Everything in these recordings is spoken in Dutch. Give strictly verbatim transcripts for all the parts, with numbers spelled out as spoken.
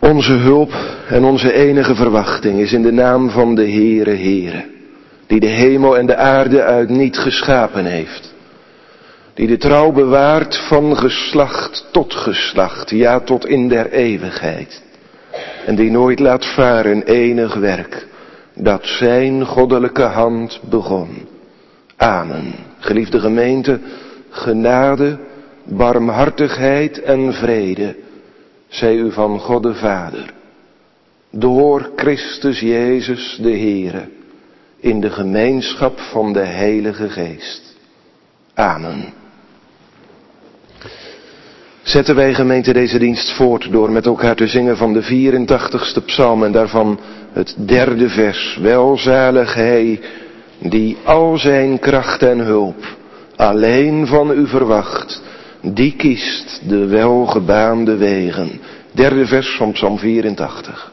Onze hulp en onze enige verwachting is in de naam van de Heere Heere, die de hemel en de aarde uit niet geschapen heeft. Die de trouw bewaart van geslacht tot geslacht, ja tot in der eeuwigheid. En die nooit laat varen enig werk, dat zijn goddelijke hand begon. Amen. Geliefde gemeente, genade, barmhartigheid en vrede zij u van God de Vader, door Christus Jezus de Heere, in de gemeenschap van de Heilige Geest. Amen. Zetten wij gemeente deze dienst voort door met elkaar te zingen van de vierentachtigste psalm en daarvan het derde vers. Welzalig hij die al zijn kracht en hulp alleen van u verwacht, die kiest de welgebaande wegen. Derde vers van psalm vierentachtig.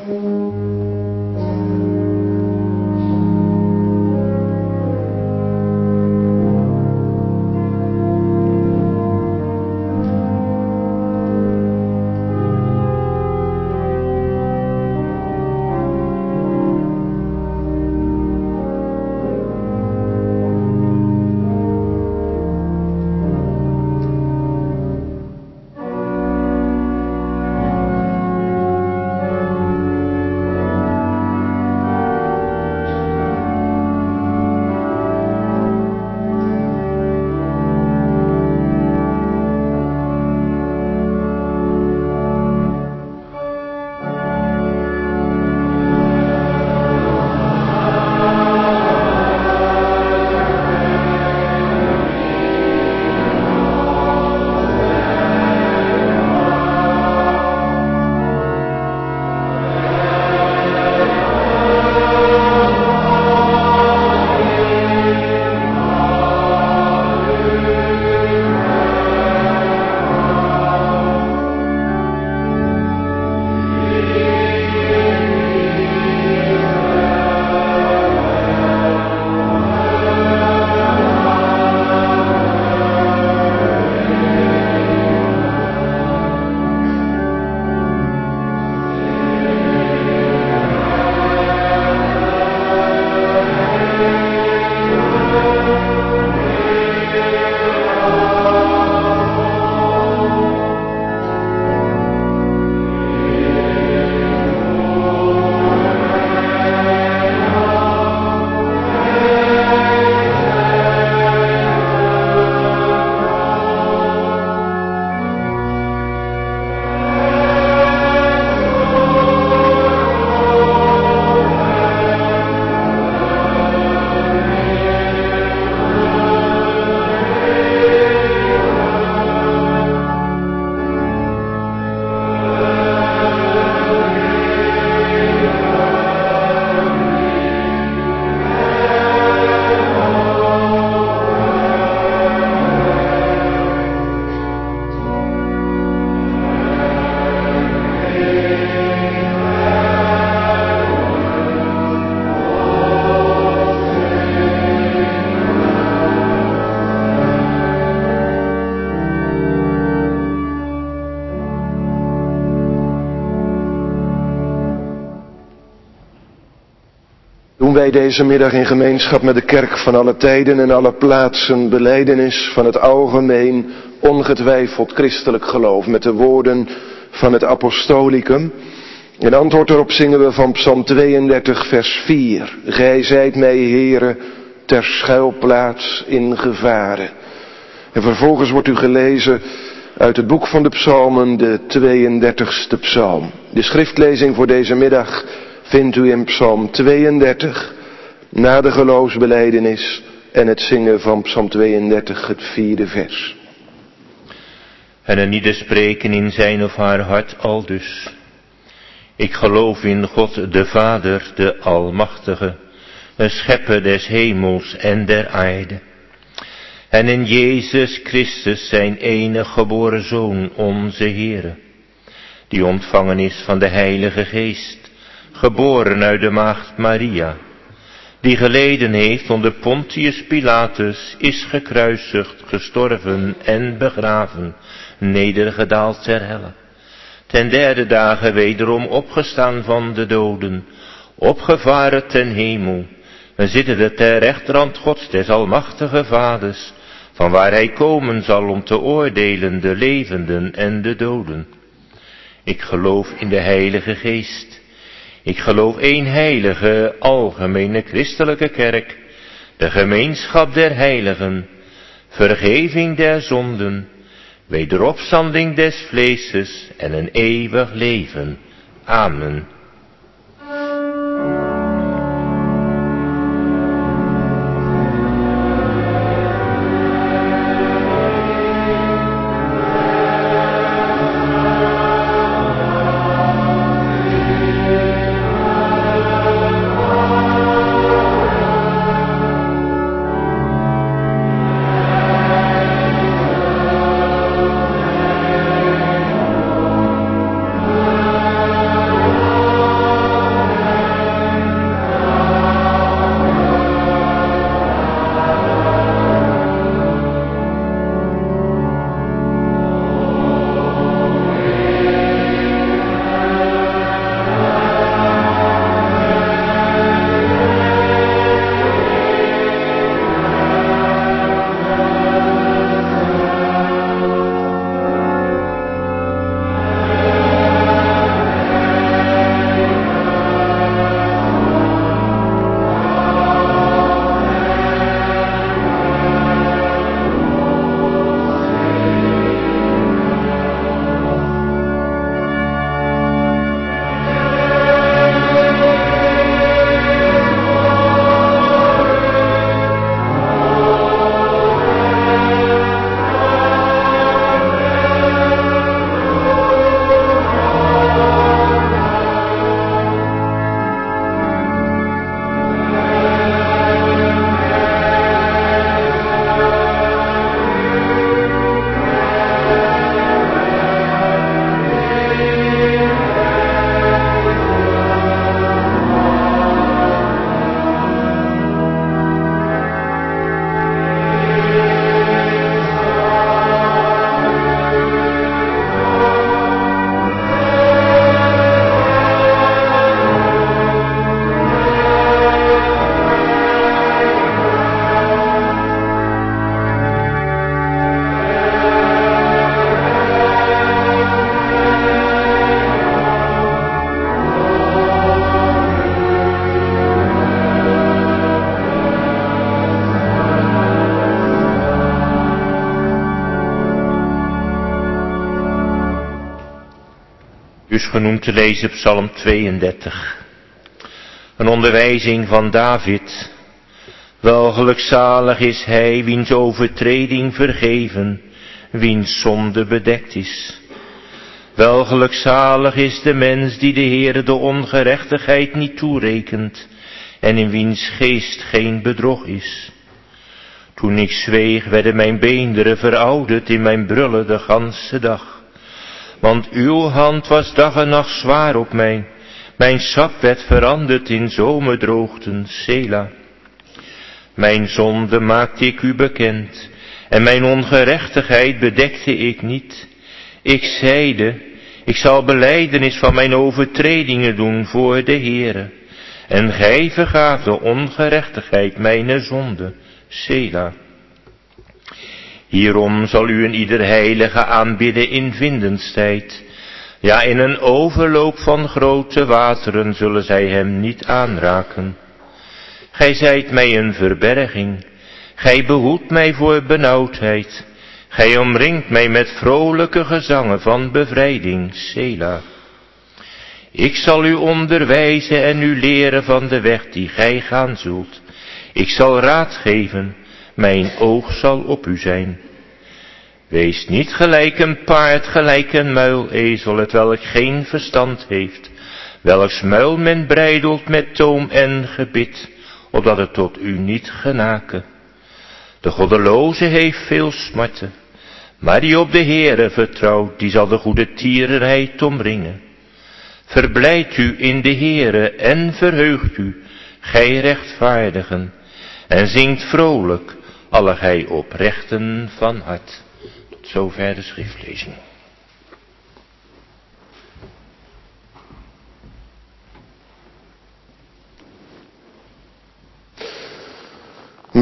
Doen wij deze middag in gemeenschap met de kerk van alle tijden en alle plaatsen belijdenis van het algemeen ongetwijfeld christelijk geloof met de woorden van het apostolicum. In antwoord erop zingen we van psalm tweeëndertig vers vier. Gij zijt mij, Heere, ter schuilplaats in gevaren. En vervolgens wordt u gelezen uit het boek van de psalmen, de tweeëndertigste psalm. De schriftlezing voor deze middag vindt u in psalm tweeëndertig, na de geloofsbelijdenis en het zingen van psalm tweeëndertig, het vierde vers. En een ieder spreken in zijn of haar hart aldus. Ik geloof in God de Vader, de Almachtige, een schepper des hemels en der aarde. En in Jezus Christus zijn enige geboren Zoon, onze Heere, die ontvangen is van de Heilige Geest, geboren uit de maagd Maria, die geleden heeft onder Pontius Pilatus, is gekruisigd, gestorven en begraven, nedergedaald ter helle. ten derde dagen wederom opgestaan van de doden, opgevaren ten hemel, en zittende ter rechterhand Gods des almachtige Vaders, van waar hij komen zal om te oordelen de levenden en de doden. Ik geloof in de Heilige Geest. Ik geloof één heilige, algemene christelijke kerk, de gemeenschap der heiligen, vergeving der zonden, wederopstanding des vleeses en een eeuwig leven. Amen. Dus genoemd te lezen Psalm tweeëndertig. Een onderwijzing van David. Wel gelukzalig is hij, wiens overtreding vergeven, wiens zonde bedekt is. Wel gelukzalig is de mens die de Heere de ongerechtigheid niet toerekent, en in wiens geest geen bedrog is. Toen ik zweeg, werden mijn beenderen verouderd in mijn brullen de ganse dag. Want uw hand was dag en nacht zwaar op mij, mijn sap werd veranderd in zomerdroogten, Sela. Mijn zonde maakte ik u bekend, en mijn ongerechtigheid bedekte ik niet. Ik zeide, ik zal belijdenis van mijn overtredingen doen voor de Heere, en gij vergaaft de ongerechtigheid mijne zonde, Sela. Hierom zal u een ieder heilige aanbidden in vindenstijd. Ja, in een overloop van grote wateren zullen zij hem niet aanraken. Gij zijt mij een verberging, gij behoedt mij voor benauwdheid. Gij omringt mij met vrolijke gezangen van bevrijding, Sela. Ik zal u onderwijzen en u leren van de weg die gij gaan zult. Ik zal raad geven, mijn oog zal op u zijn. Wees niet gelijk een paard, gelijk een muilezel, het welk geen verstand heeft, welks muil men breidelt met toom en gebit, opdat het tot u niet genaken. De goddeloze heeft veel smarten, maar die op de Heere vertrouwt, die zal de goede tierenheid omringen. Verblijdt u in de Heere en verheugt u, gij rechtvaardigen, en zingt vrolijk, alle gij oprechten van hart. Tot zover de schriftlezing.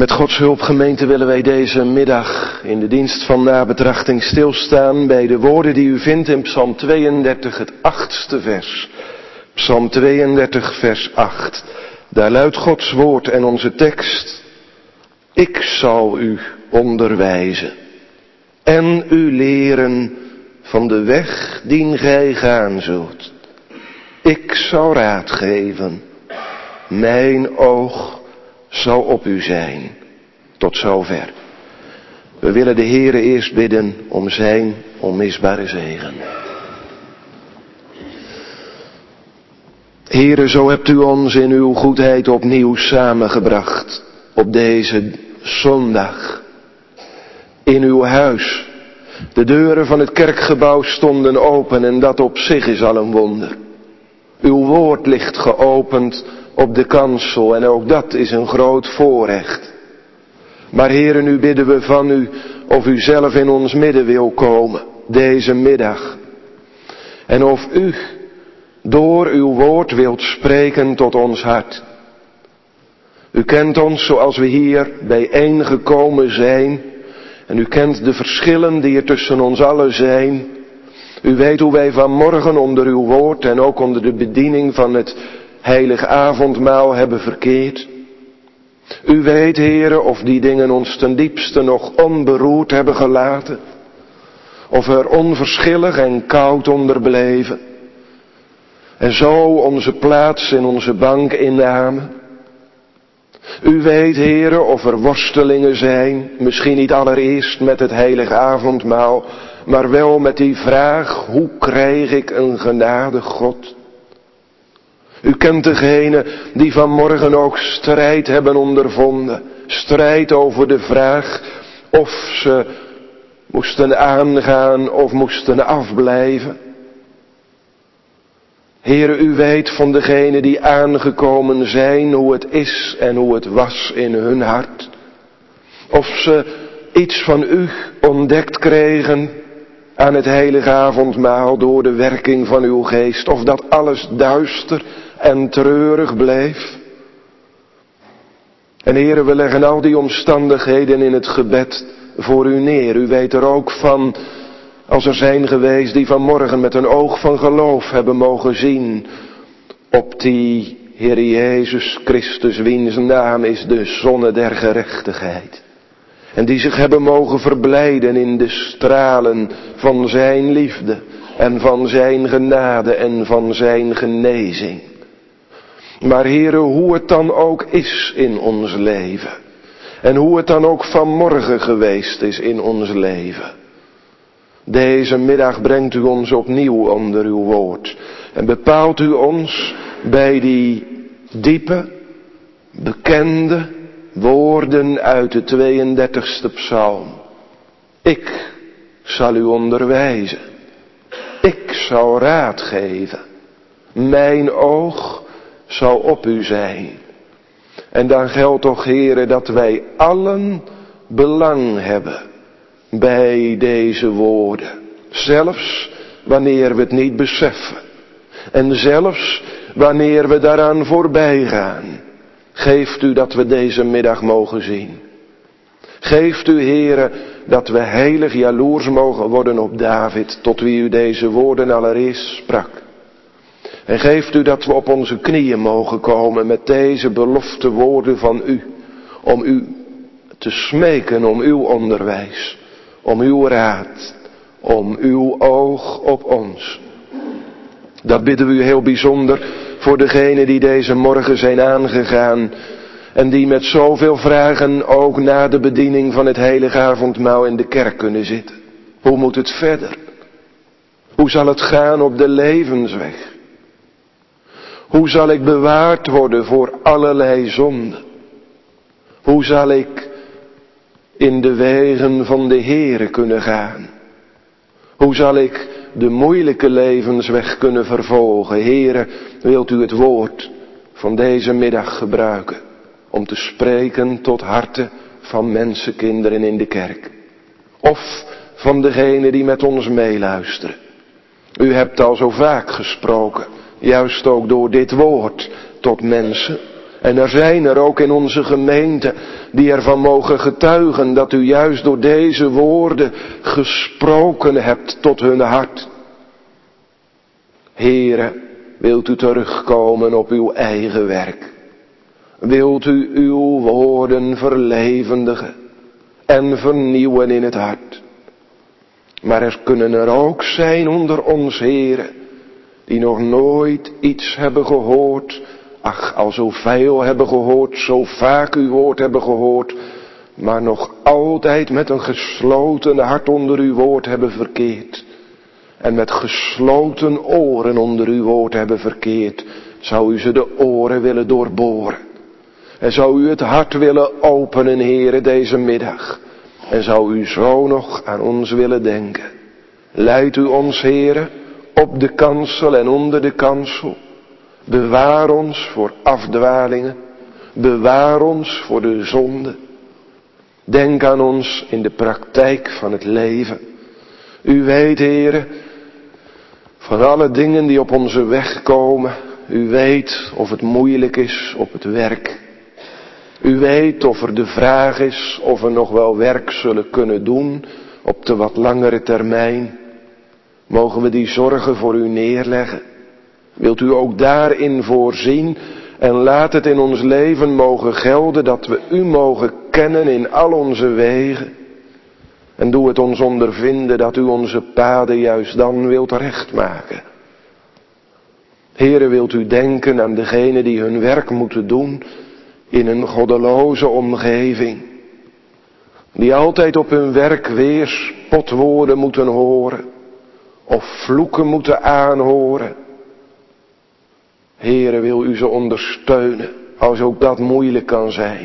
Met Gods hulp, gemeente, willen wij deze middag in de dienst van nabetrachting stilstaan bij de woorden die u vindt in Psalm tweeëndertig, het achtste vers. Psalm tweeëndertig, vers acht. Daar luidt Gods woord en onze tekst: Ik zal u onderwijzen en u leren van de weg dien gij gaan zult. Ik zal raad geven, mijn oog zal op u zijn. Tot zover. We willen de Heere eerst bidden om zijn onmisbare zegen. Heere, zo hebt u ons in uw goedheid opnieuw samengebracht op deze zondag. In uw huis. De deuren van het kerkgebouw stonden open en dat op zich is al een wonder. Uw woord ligt geopend op de kansel en ook dat is een groot voorrecht. Maar Heere, nu bidden we van u of u zelf in ons midden wil komen, deze middag. En of u door uw woord wilt spreken tot ons hart. U kent ons zoals we hier bijeengekomen zijn. En u kent de verschillen die er tussen ons allen zijn. U weet hoe wij vanmorgen onder uw woord en ook onder de bediening van het heilig avondmaal hebben verkeerd. U weet, Heere, of die dingen ons ten diepste nog onberoerd hebben gelaten. Of er onverschillig en koud onder bleven. En zo onze plaats in onze bank innamen. U weet, Heere, of er worstelingen zijn, misschien niet allereerst met het heilige avondmaal, maar wel met die vraag: hoe krijg ik een genadig God? U kent degenen die vanmorgen ook strijd hebben ondervonden. Strijd over de vraag of ze moesten aangaan of moesten afblijven. Heere, u weet van degenen die aangekomen zijn hoe het is en hoe het was in hun hart. Of ze iets van u ontdekt kregen aan het heilige avondmaal door de werking van uw geest. Of dat alles duister en treurig bleef. En Heere, we leggen al die omstandigheden in het gebed voor u neer. U weet er ook van, als er zijn geweest die vanmorgen met een oog van geloof hebben mogen zien op die Heer Jezus Christus, wiens naam is de zonne der gerechtigheid. En die zich hebben mogen verblijden in de stralen van zijn liefde en van zijn genade en van zijn genezing. Maar Heere, hoe het dan ook is in ons leven. En hoe het dan ook vanmorgen geweest is in ons leven. Deze middag brengt u ons opnieuw onder uw woord. En bepaalt u ons bij die diepe, bekende woorden uit de tweeëndertigste psalm. Ik zal u onderwijzen. Ik zal raad geven. Mijn oog zal op u zijn. En dan geldt toch, Heere, dat wij allen belang hebben bij deze woorden. Zelfs wanneer we het niet beseffen. En zelfs wanneer we daaraan voorbij gaan. Geeft u dat we deze middag mogen zien. Geeft u, Heere, dat we heilig jaloers mogen worden op David, tot wie u deze woorden allereerst sprak. En geeft u dat we op onze knieën mogen komen met deze belofte woorden van u. Om u te smeken om uw onderwijs, om uw raad, om uw oog op ons. Dat bidden we u heel bijzonder voor degenen die deze morgen zijn aangegaan. En die met zoveel vragen ook na de bediening van het heilige avondmaal in de kerk kunnen zitten. Hoe moet het verder? Hoe zal het gaan op de levensweg? Hoe zal ik bewaard worden voor allerlei zonden? Hoe zal ik in de wegen van de Heere kunnen gaan? Hoe zal ik de moeilijke levensweg kunnen vervolgen? Heere, wilt u het woord van deze middag gebruiken om te spreken tot harten van mensenkinderen in de kerk. Of van degenen die met ons meeluisteren. U hebt al zo vaak gesproken, juist ook door dit woord, tot mensen. En er zijn er ook in onze gemeente die ervan mogen getuigen dat u juist door deze woorden gesproken hebt tot hun hart. Heere, wilt u terugkomen op uw eigen werk? Wilt u uw woorden verlevendigen en vernieuwen in het hart? Maar er kunnen er ook zijn onder ons, Heere, die nog nooit iets hebben gehoord. Ach, al zoveel hebben gehoord, zo vaak uw woord hebben gehoord, maar nog altijd met een gesloten hart onder uw woord hebben verkeerd. En met gesloten oren onder uw woord hebben verkeerd. Zou u ze de oren willen doorboren. En zou u het hart willen openen, Heere, deze middag. En zou u zo nog aan ons willen denken. Leid u ons, Heere, op de kansel en onder de kansel. Bewaar ons voor afdwalingen. Bewaar ons voor de zonde. Denk aan ons in de praktijk van het leven. U weet, Heere, van alle dingen die op onze weg komen. U weet of het moeilijk is op het werk. U weet of er de vraag is of we nog wel werk zullen kunnen doen op de wat langere termijn. Mogen we die zorgen voor u neerleggen? Wilt u ook daarin voorzien en laat het in ons leven mogen gelden dat we u mogen kennen in al onze wegen. En doe het ons ondervinden dat u onze paden juist dan wilt rechtmaken. Heere, wilt u denken aan degenen die hun werk moeten doen in een goddeloze omgeving. Die altijd op hun werk weer spotwoorden moeten horen. Of vloeken moeten aanhoren. Heere, wil u ze ondersteunen, als ook dat moeilijk kan zijn.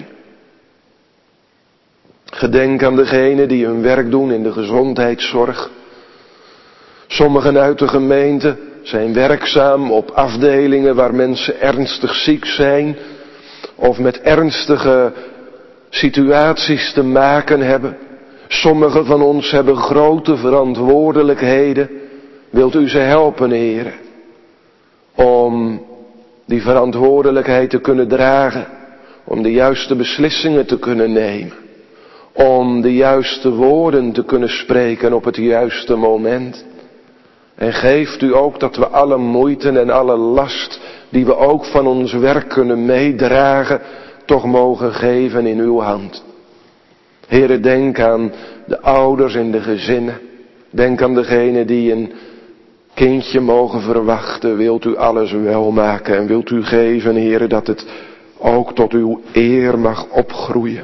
Gedenk aan degenen die hun werk doen in de gezondheidszorg. Sommigen uit de gemeente zijn werkzaam op afdelingen waar mensen ernstig ziek zijn. Of met ernstige situaties te maken hebben. Sommigen van ons hebben grote verantwoordelijkheden. Wilt u ze helpen, Heere, om die verantwoordelijkheid te kunnen dragen. Om de juiste beslissingen te kunnen nemen. Om de juiste woorden te kunnen spreken op het juiste moment. En geeft u ook dat we alle moeite en alle last die we ook van ons werk kunnen meedragen, toch mogen geven in uw hand. Heere, denk aan de ouders in de gezinnen. Denk aan degenen die een kindje mogen verwachten. Wilt u alles wel maken en wilt u geven, Heere, dat het ook tot uw eer mag opgroeien.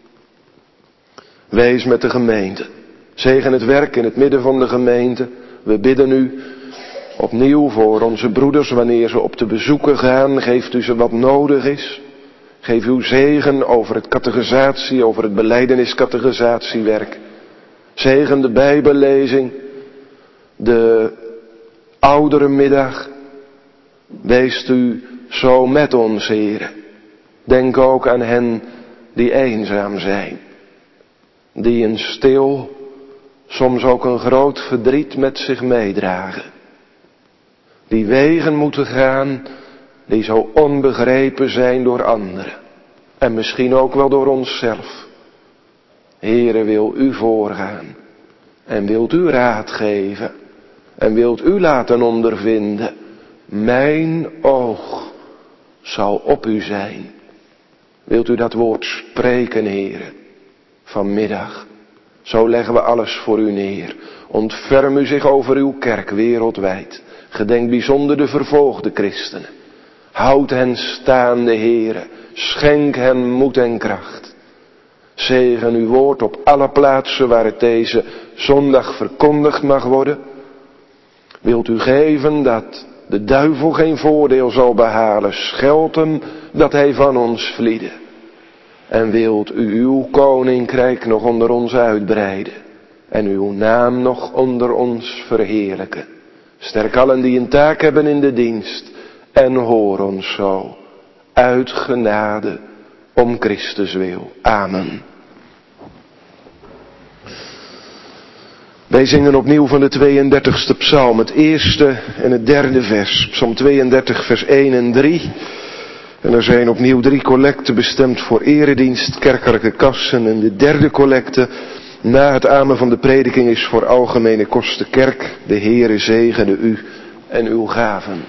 Wees met de gemeente. Zegen het werk in het midden van de gemeente. We bidden u opnieuw voor onze broeders wanneer ze op de bezoeken gaan. Geeft u ze wat nodig is. Geef uw zegen over het catechisatie, over het belijdeniscatechisatiewerk. Zegen de bijbellezing, de ouderenmiddag. Weest u zo met ons, Heere. Denk ook aan hen die eenzaam zijn. Die een stil, soms ook een groot verdriet met zich meedragen. Die wegen moeten gaan die zo onbegrepen zijn door anderen. En misschien ook wel door onszelf. Heere, wil u voorgaan. En wilt u raad geven. En wilt u laten ondervinden. Mijn oog zal op u zijn. Wilt u dat woord spreken, Heere, vanmiddag. Zo leggen we alles voor u neer. Ontferm u zich over uw kerk wereldwijd. Gedenk bijzonder de vervolgde christenen. Houd hen staande, Heere. Schenk hen moed en kracht. Zegen uw woord op alle plaatsen waar het deze zondag verkondigd mag worden. Wilt u geven dat de duivel geen voordeel zal behalen. Schelten dat hij van ons vliede. En wilt u uw koninkrijk nog onder ons uitbreiden. En uw naam nog onder ons verheerlijken. Sterk allen die een taak hebben in de dienst. En hoor ons zo. Uit genade om Christus wil. Amen. Wij zingen opnieuw van de tweeëndertigste psalm. Het eerste en het derde vers. Psalm tweeëndertig vers één en drie. En er zijn opnieuw drie collecten bestemd voor eredienst, kerkelijke kassen. En de derde collecte na het amen van de prediking is voor algemene kosten kerk. De Heere zegene u en uw gaven.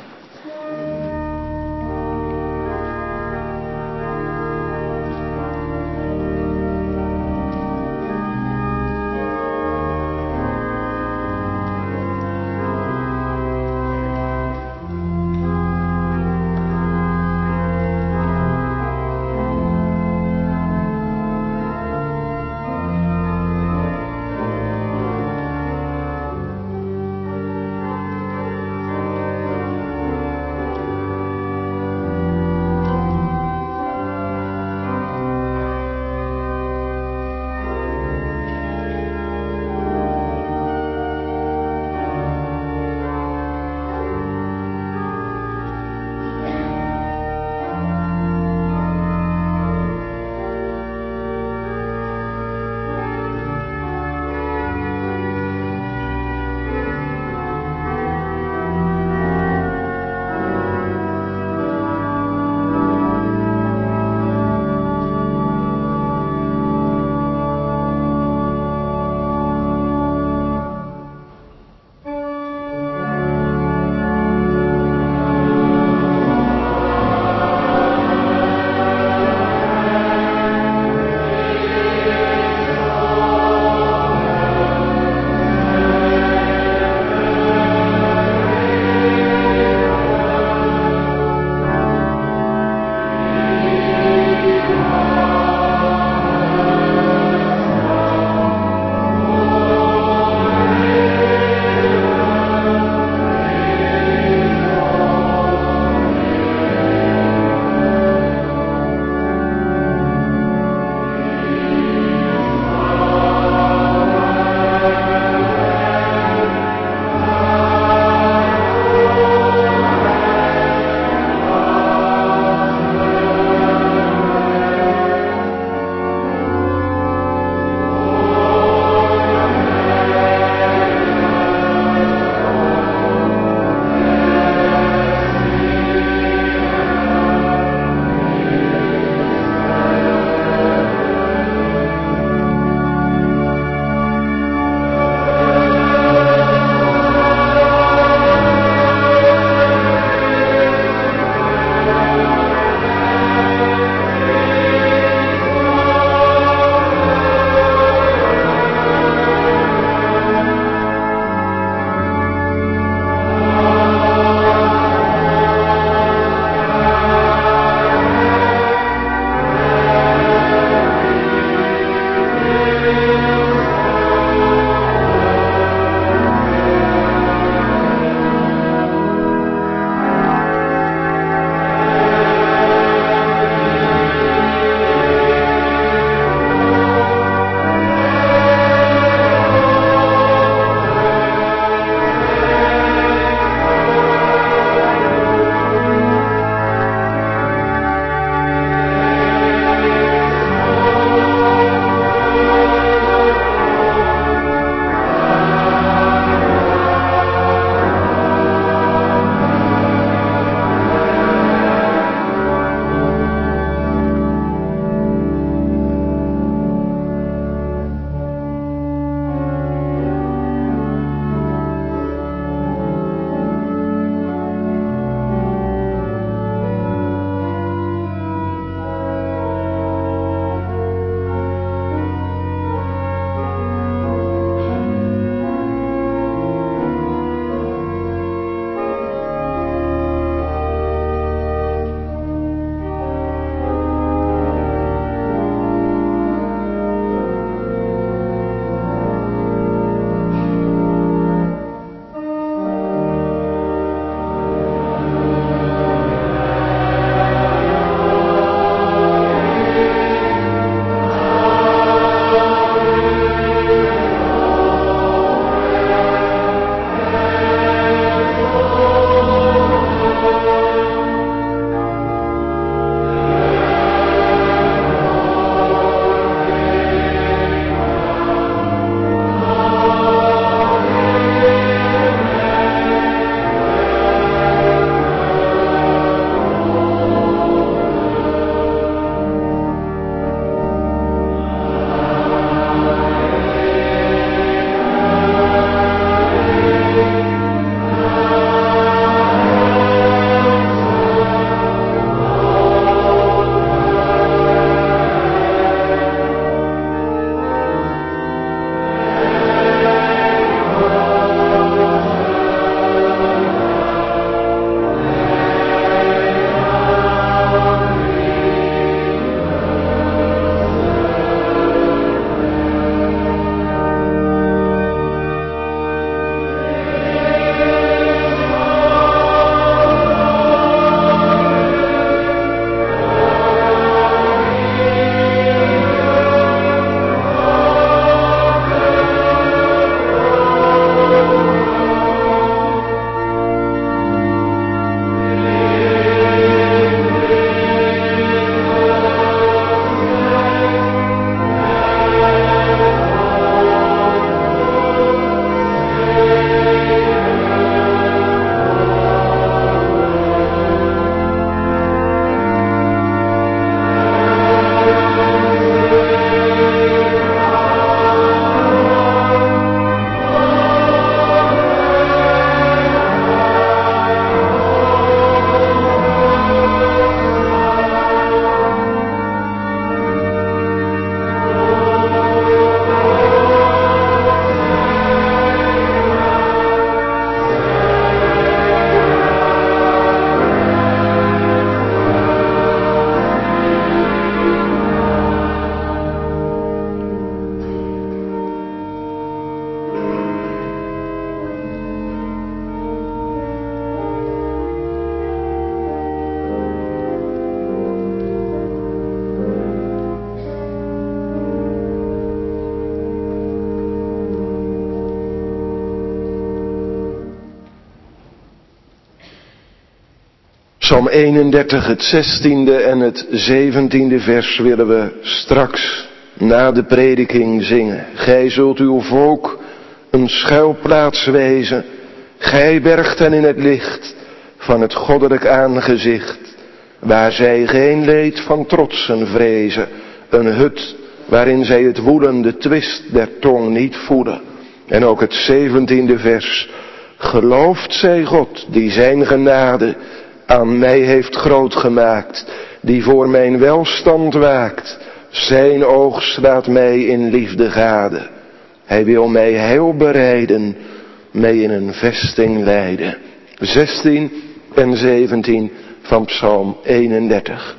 Psalm eenendertig, het zestiende en het zeventiende vers willen we straks na de prediking zingen. Gij zult uw volk een schuilplaats wezen. Gij bergt hen in het licht van het goddelijk aangezicht, waar zij geen leed van trotsen vrezen. Een hut waarin zij het woelende twist der tong niet voelen. En ook het zeventiende vers. Gelooft zij God die zijn genade aan mij heeft groot gemaakt, die voor mijn welstand waakt. Zijn oog slaat mij in liefde gade. Hij wil mij heil bereiden, mij in een vesting leiden. zestien en zeventien van Psalm eenendertig.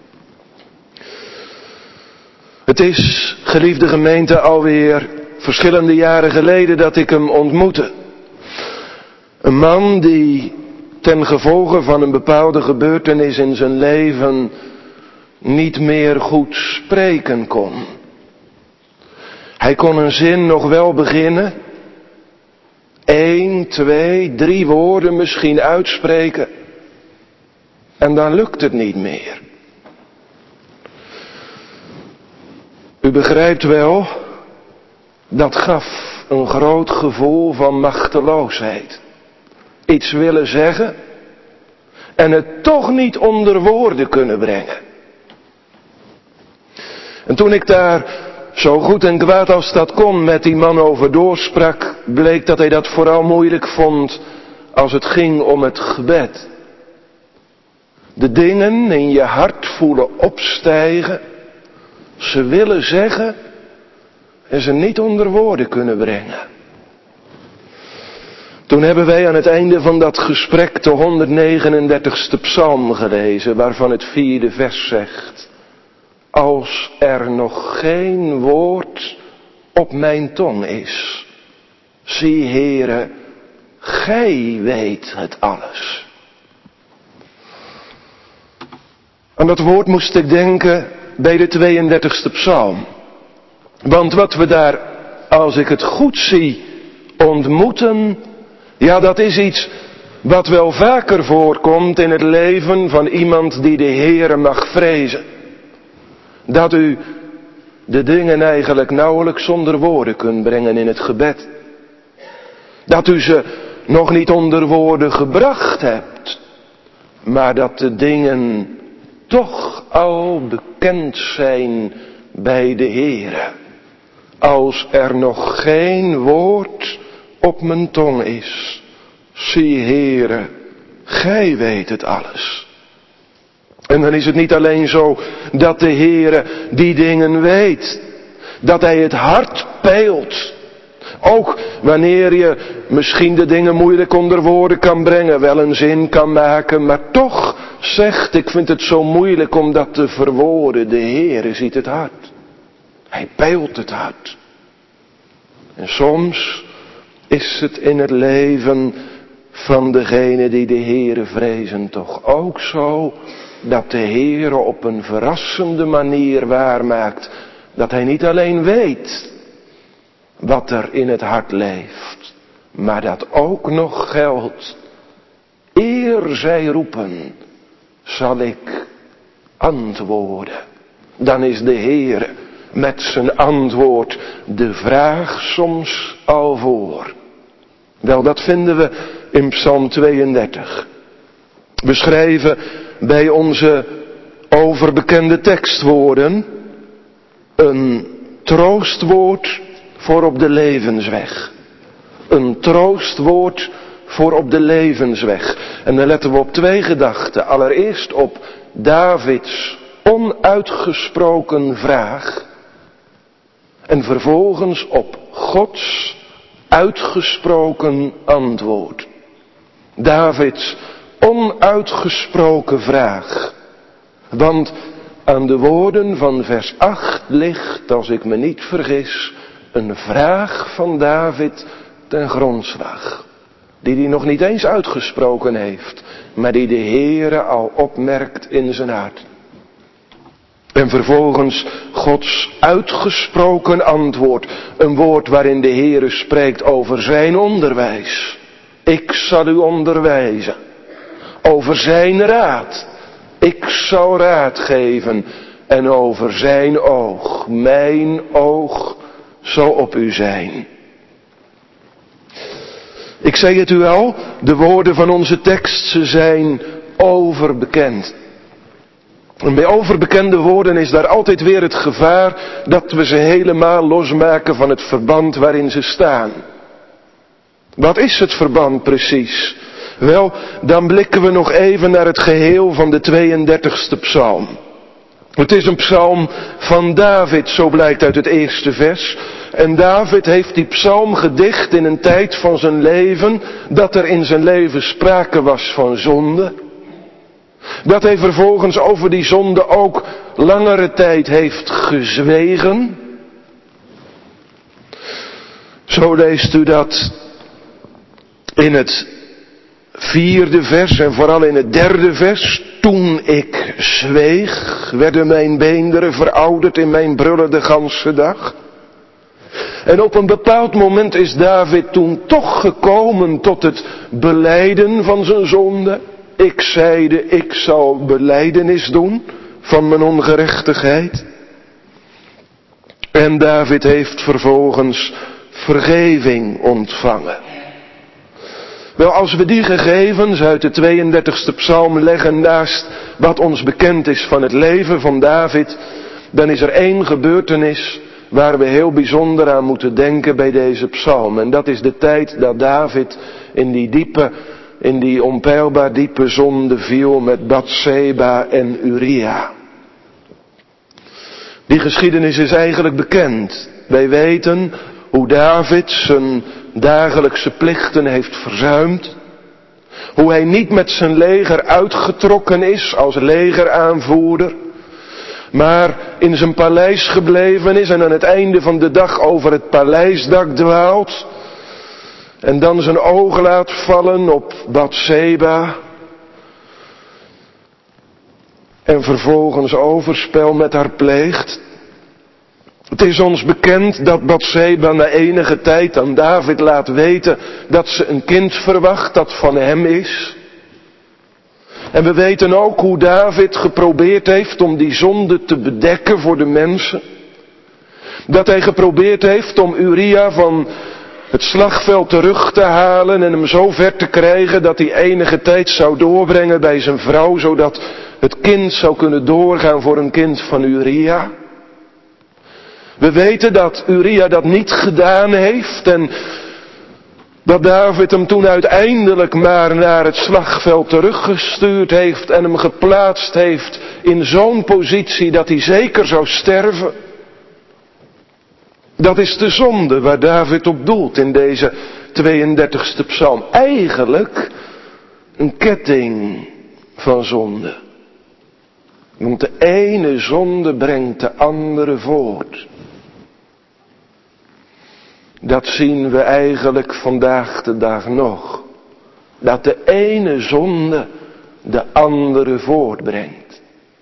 Het is, geliefde gemeente, alweer verschillende jaren geleden dat ik hem ontmoette. Een man die ten gevolge van een bepaalde gebeurtenis in zijn leven niet meer goed spreken kon. Hij kon een zin nog wel beginnen. Eén, twee, drie woorden misschien uitspreken. En dan lukt het niet meer. U begrijpt wel, dat gaf een groot gevoel van machteloosheid. Iets willen zeggen en het toch niet onder woorden kunnen brengen. En toen ik daar zo goed en kwaad als dat kon met die man over doorsprak, bleek dat hij dat vooral moeilijk vond als het ging om het gebed. De dingen in je hart voelen opstijgen, ze willen zeggen en ze niet onder woorden kunnen brengen. Toen hebben wij aan het einde van dat gesprek de honderdnegenendertigste psalm gelezen, waarvan het vierde vers zegt: als er nog geen woord op mijn tong is, zie Heere, gij weet het alles. Aan dat woord moest ik denken bij de tweeëndertigste psalm. Want wat we daar, als ik het goed zie, ontmoeten, ja, dat is iets wat wel vaker voorkomt in het leven van iemand die de Heere mag vrezen. Dat u de dingen eigenlijk nauwelijks zonder woorden kunt brengen in het gebed. Dat u ze nog niet onder woorden gebracht hebt, maar dat de dingen toch al bekend zijn bij de Heere. Als er nog geen woord op mijn tong is, zie Heere, gij weet het alles. En dan is het niet alleen zo dat de Heere die dingen weet, dat Hij het hart peilt. Ook wanneer je misschien de dingen moeilijk onder woorden kan brengen, wel een zin kan maken, maar toch zegt, ik vind het zo moeilijk om dat te verwoorden. De Heere ziet het hart. Hij peilt het hart. En soms is het in het leven van degene die de Heere vrezen toch ook zo, dat de Heere op een verrassende manier waarmaakt dat Hij niet alleen weet wat er in het hart leeft, maar dat ook nog geldt: eer zij roepen, zal ik antwoorden. Dan is de Heere met zijn antwoord de vraag soms al voor. Wel, dat vinden we in Psalm tweeëndertig. We schrijven bij onze overbekende tekstwoorden een troostwoord voor op de levensweg. Een troostwoord voor op de levensweg. En dan letten we op twee gedachten. Allereerst op Davids onuitgesproken vraag. En vervolgens op Gods uitgesproken antwoord. Davids onuitgesproken vraag. Want aan de woorden van vers acht ligt, als ik me niet vergis, een vraag van David ten grondslag. Die hij nog niet eens uitgesproken heeft, maar die de Heere al opmerkt in zijn hart. En vervolgens Gods uitgesproken antwoord. Een woord waarin de Heere spreekt over zijn onderwijs. Ik zal u onderwijzen. over zijn raad. Ik zal raad geven en over zijn oog. Mijn oog zal op u zijn. Ik zei het u al, de woorden van onze tekst, ze zijn overbekend. En bij overbekende woorden is daar altijd weer het gevaar dat we ze helemaal losmaken van het verband waarin ze staan. Wat is het verband precies? Wel, dan blikken we nog even naar het geheel van de tweeëndertigste psalm. Het is een psalm van David, zo blijkt uit het eerste vers. En David heeft die psalm gedicht in een tijd van zijn leven, dat er in zijn leven sprake was van zonde. Dat hij vervolgens over die zonde ook langere tijd heeft gezwegen. Zo leest u dat in het vierde vers en vooral in het derde vers. Toen ik zweeg, werden mijn beenderen verouderd in mijn brullen de ganse dag. En op een bepaald moment is David toen toch gekomen tot het belijden van zijn zonde. Ik zeide, ik zal belijdenis doen van mijn ongerechtigheid. En David heeft vervolgens vergeving ontvangen. Wel, als we die gegevens uit de tweeëndertigste psalm leggen naast wat ons bekend is van het leven van David, dan is er één gebeurtenis waar we heel bijzonder aan moeten denken bij deze psalm. En dat is de tijd dat David in die diepe, in die onpeilbaar diepe zonde viel met Batseba en Uria. Die geschiedenis is eigenlijk bekend. Wij weten hoe David zijn dagelijkse plichten heeft verzuimd. Hoe hij niet met zijn leger uitgetrokken is als legeraanvoerder. Maar in zijn paleis gebleven is en aan het einde van de dag over het paleisdak dwaalt. En dan zijn ogen laat vallen op Batseba. En vervolgens overspel met haar pleegt. Het is ons bekend dat Batseba na enige tijd aan David laat weten dat ze een kind verwacht dat van hem is. En we weten ook hoe David geprobeerd heeft om die zonde te bedekken voor de mensen. Dat hij geprobeerd heeft om Uria van het slagveld terug te halen en hem zo ver te krijgen dat hij enige tijd zou doorbrengen bij zijn vrouw, zodat het kind zou kunnen doorgaan voor een kind van Uria. We weten dat Uria dat niet gedaan heeft en dat David hem toen uiteindelijk maar naar het slagveld teruggestuurd heeft en hem geplaatst heeft in zo'n positie dat hij zeker zou sterven. Dat is de zonde waar David op doelt in deze tweeëndertigste psalm. Eigenlijk een ketting van zonde. Want de ene zonde brengt de andere voort. Dat zien we eigenlijk vandaag de dag nog. Dat de ene zonde de andere voortbrengt.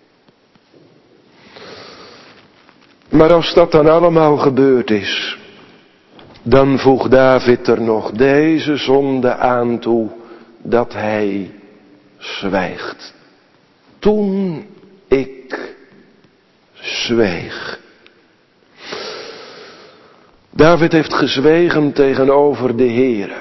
Maar als dat dan allemaal gebeurd is, dan voegt David er nog deze zonde aan toe, dat hij zwijgt. Toen ik zweeg. David heeft gezwegen tegenover de Heere.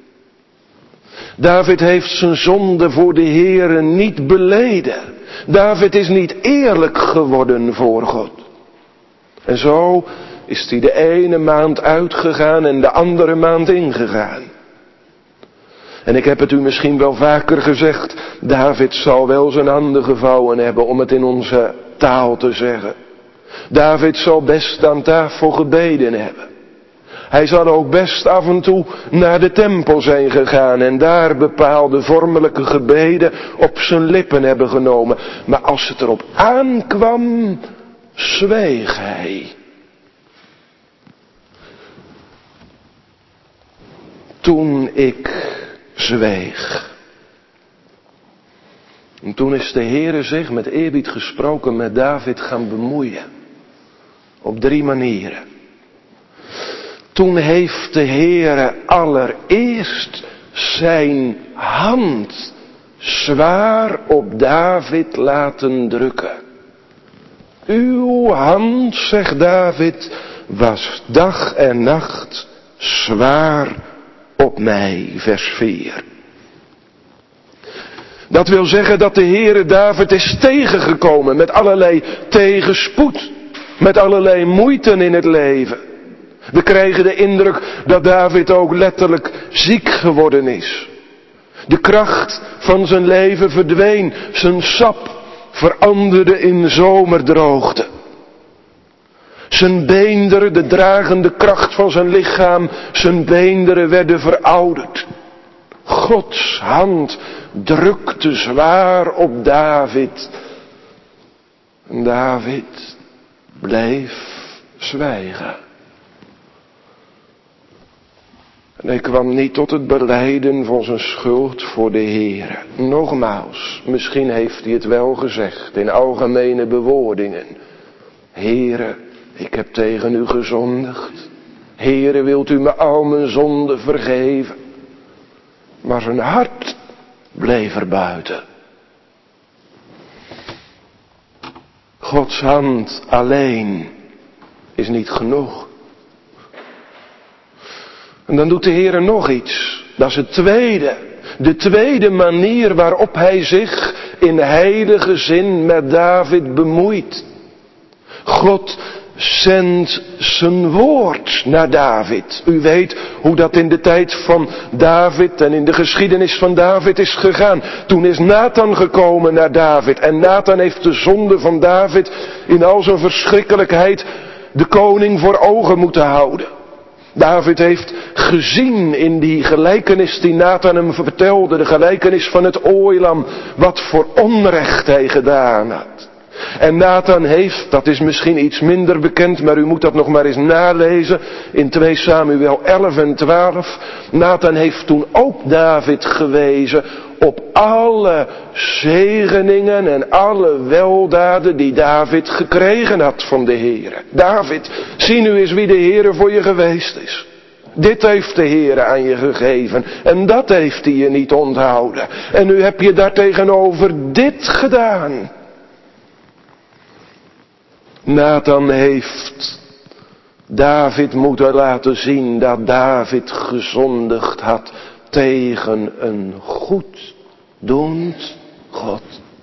David heeft zijn zonde voor de Heere niet beleden. David is niet eerlijk geworden voor God. En zo is hij de ene maand uitgegaan en de andere maand ingegaan. En ik heb het u misschien wel vaker gezegd, David zal wel zijn handen gevouwen hebben om het in onze taal te zeggen. David zal best aan tafel gebeden hebben. Hij zal ook best af en toe naar de tempel zijn gegaan en daar bepaalde vormelijke gebeden op zijn lippen hebben genomen. Maar als het erop aankwam, zweeg hij. Toen ik zweeg. En toen is de Heere zich met eerbied gesproken met David gaan bemoeien. Op drie manieren. Toen heeft de Heere allereerst zijn hand zwaar op David laten drukken. Uw hand, zegt David, was dag en nacht zwaar op mij, vers vier. Dat wil zeggen dat de Heere David is tegengekomen met allerlei tegenspoed, met allerlei moeiten in het leven. We krijgen de indruk dat David ook letterlijk ziek geworden is. De kracht van zijn leven verdween, zijn sap veranderde in zomerdroogte. Zijn beenderen, de dragende kracht van zijn lichaam, zijn beenderen werden verouderd. Gods hand drukte zwaar op David. En David bleef zwijgen. En hij kwam niet tot het belijden van zijn schuld voor de Heere. Nogmaals, misschien heeft hij het wel gezegd in algemene bewoordingen. Heere, ik heb tegen u gezondigd. Heere, wilt u me al mijn zonden vergeven? Maar zijn hart bleef er buiten. Gods hand alleen is niet genoeg. En dan doet de Heer nog iets. Dat is het tweede. De tweede manier waarop hij zich in heilige zin met David bemoeit. God zendt zijn woord naar David. U weet hoe dat in de tijd van David en in de geschiedenis van David is gegaan. Toen is Nathan gekomen naar David. En Nathan heeft de zonde van David in al zijn verschrikkelijkheid de koning voor ogen moeten houden. David heeft gezien in die gelijkenis die Nathan hem vertelde, de gelijkenis van het ooilam, wat voor onrecht hij gedaan had. En Nathan heeft, dat is misschien iets minder bekend, maar u moet dat nog maar eens nalezen, in twee Samuel elf en twaalf. Nathan heeft toen ook David gewezen op alle zegeningen en alle weldaden die David gekregen had van de Heere. David, zie nu eens wie de Heere voor je geweest is. Dit heeft de Heere aan je gegeven en dat heeft hij je niet onthouden. En nu heb je daartegenover dit gedaan. Nathan heeft David moeten laten zien dat David gezondigd had tegen een goeddoend God.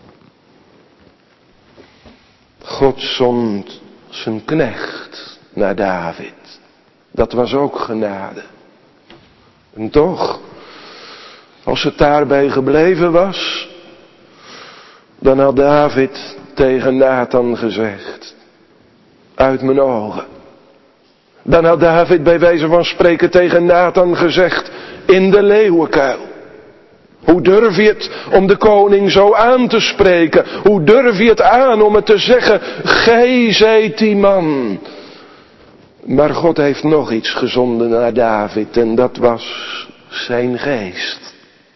God zond zijn knecht naar David. Dat was ook genade. En toch, als het daarbij gebleven was, dan had David tegen Nathan gezegd: uit mijn ogen. Dan had David bij wijze van spreken tegen Nathan gezegd: in de leeuwenkuil. Hoe durf je het om de koning zo aan te spreken? Hoe durf je het aan om het te zeggen: gij zijt die man. Maar God heeft nog iets gezonden naar David en dat was zijn geest.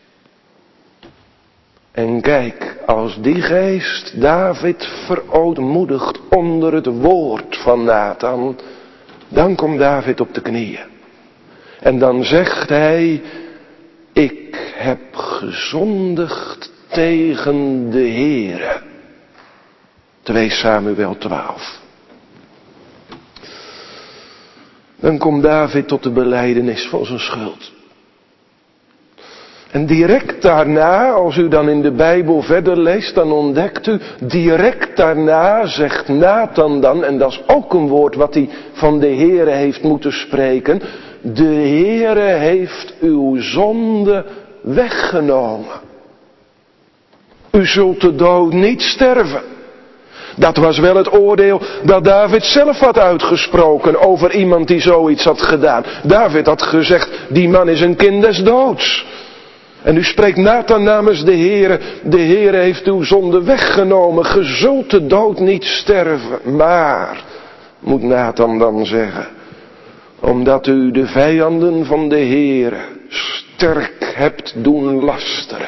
En kijk, als die geest David verootmoedigt onder het woord van Nathan, dan komt David op de knieën. En dan zegt hij: ik heb gezondigd tegen de Heere. twee Samuel twaalf. Dan komt David tot de belijdenis van zijn schuld. En direct daarna, als u dan in de Bijbel verder leest, dan ontdekt u, direct daarna zegt Nathan dan, en dat is ook een woord wat hij van de Heere heeft moeten spreken: de Heere heeft uw zonde weggenomen. U zult de dood niet sterven. Dat was wel het oordeel dat David zelf had uitgesproken over iemand die zoiets had gedaan. David had gezegd: die man is een kind des doods. En nu spreekt Nathan namens de Heere: de Heere heeft uw zonde weggenomen, ge zult de dood niet sterven. Maar, moet Nathan dan zeggen, omdat u de vijanden van de Heere sterk hebt doen lasteren,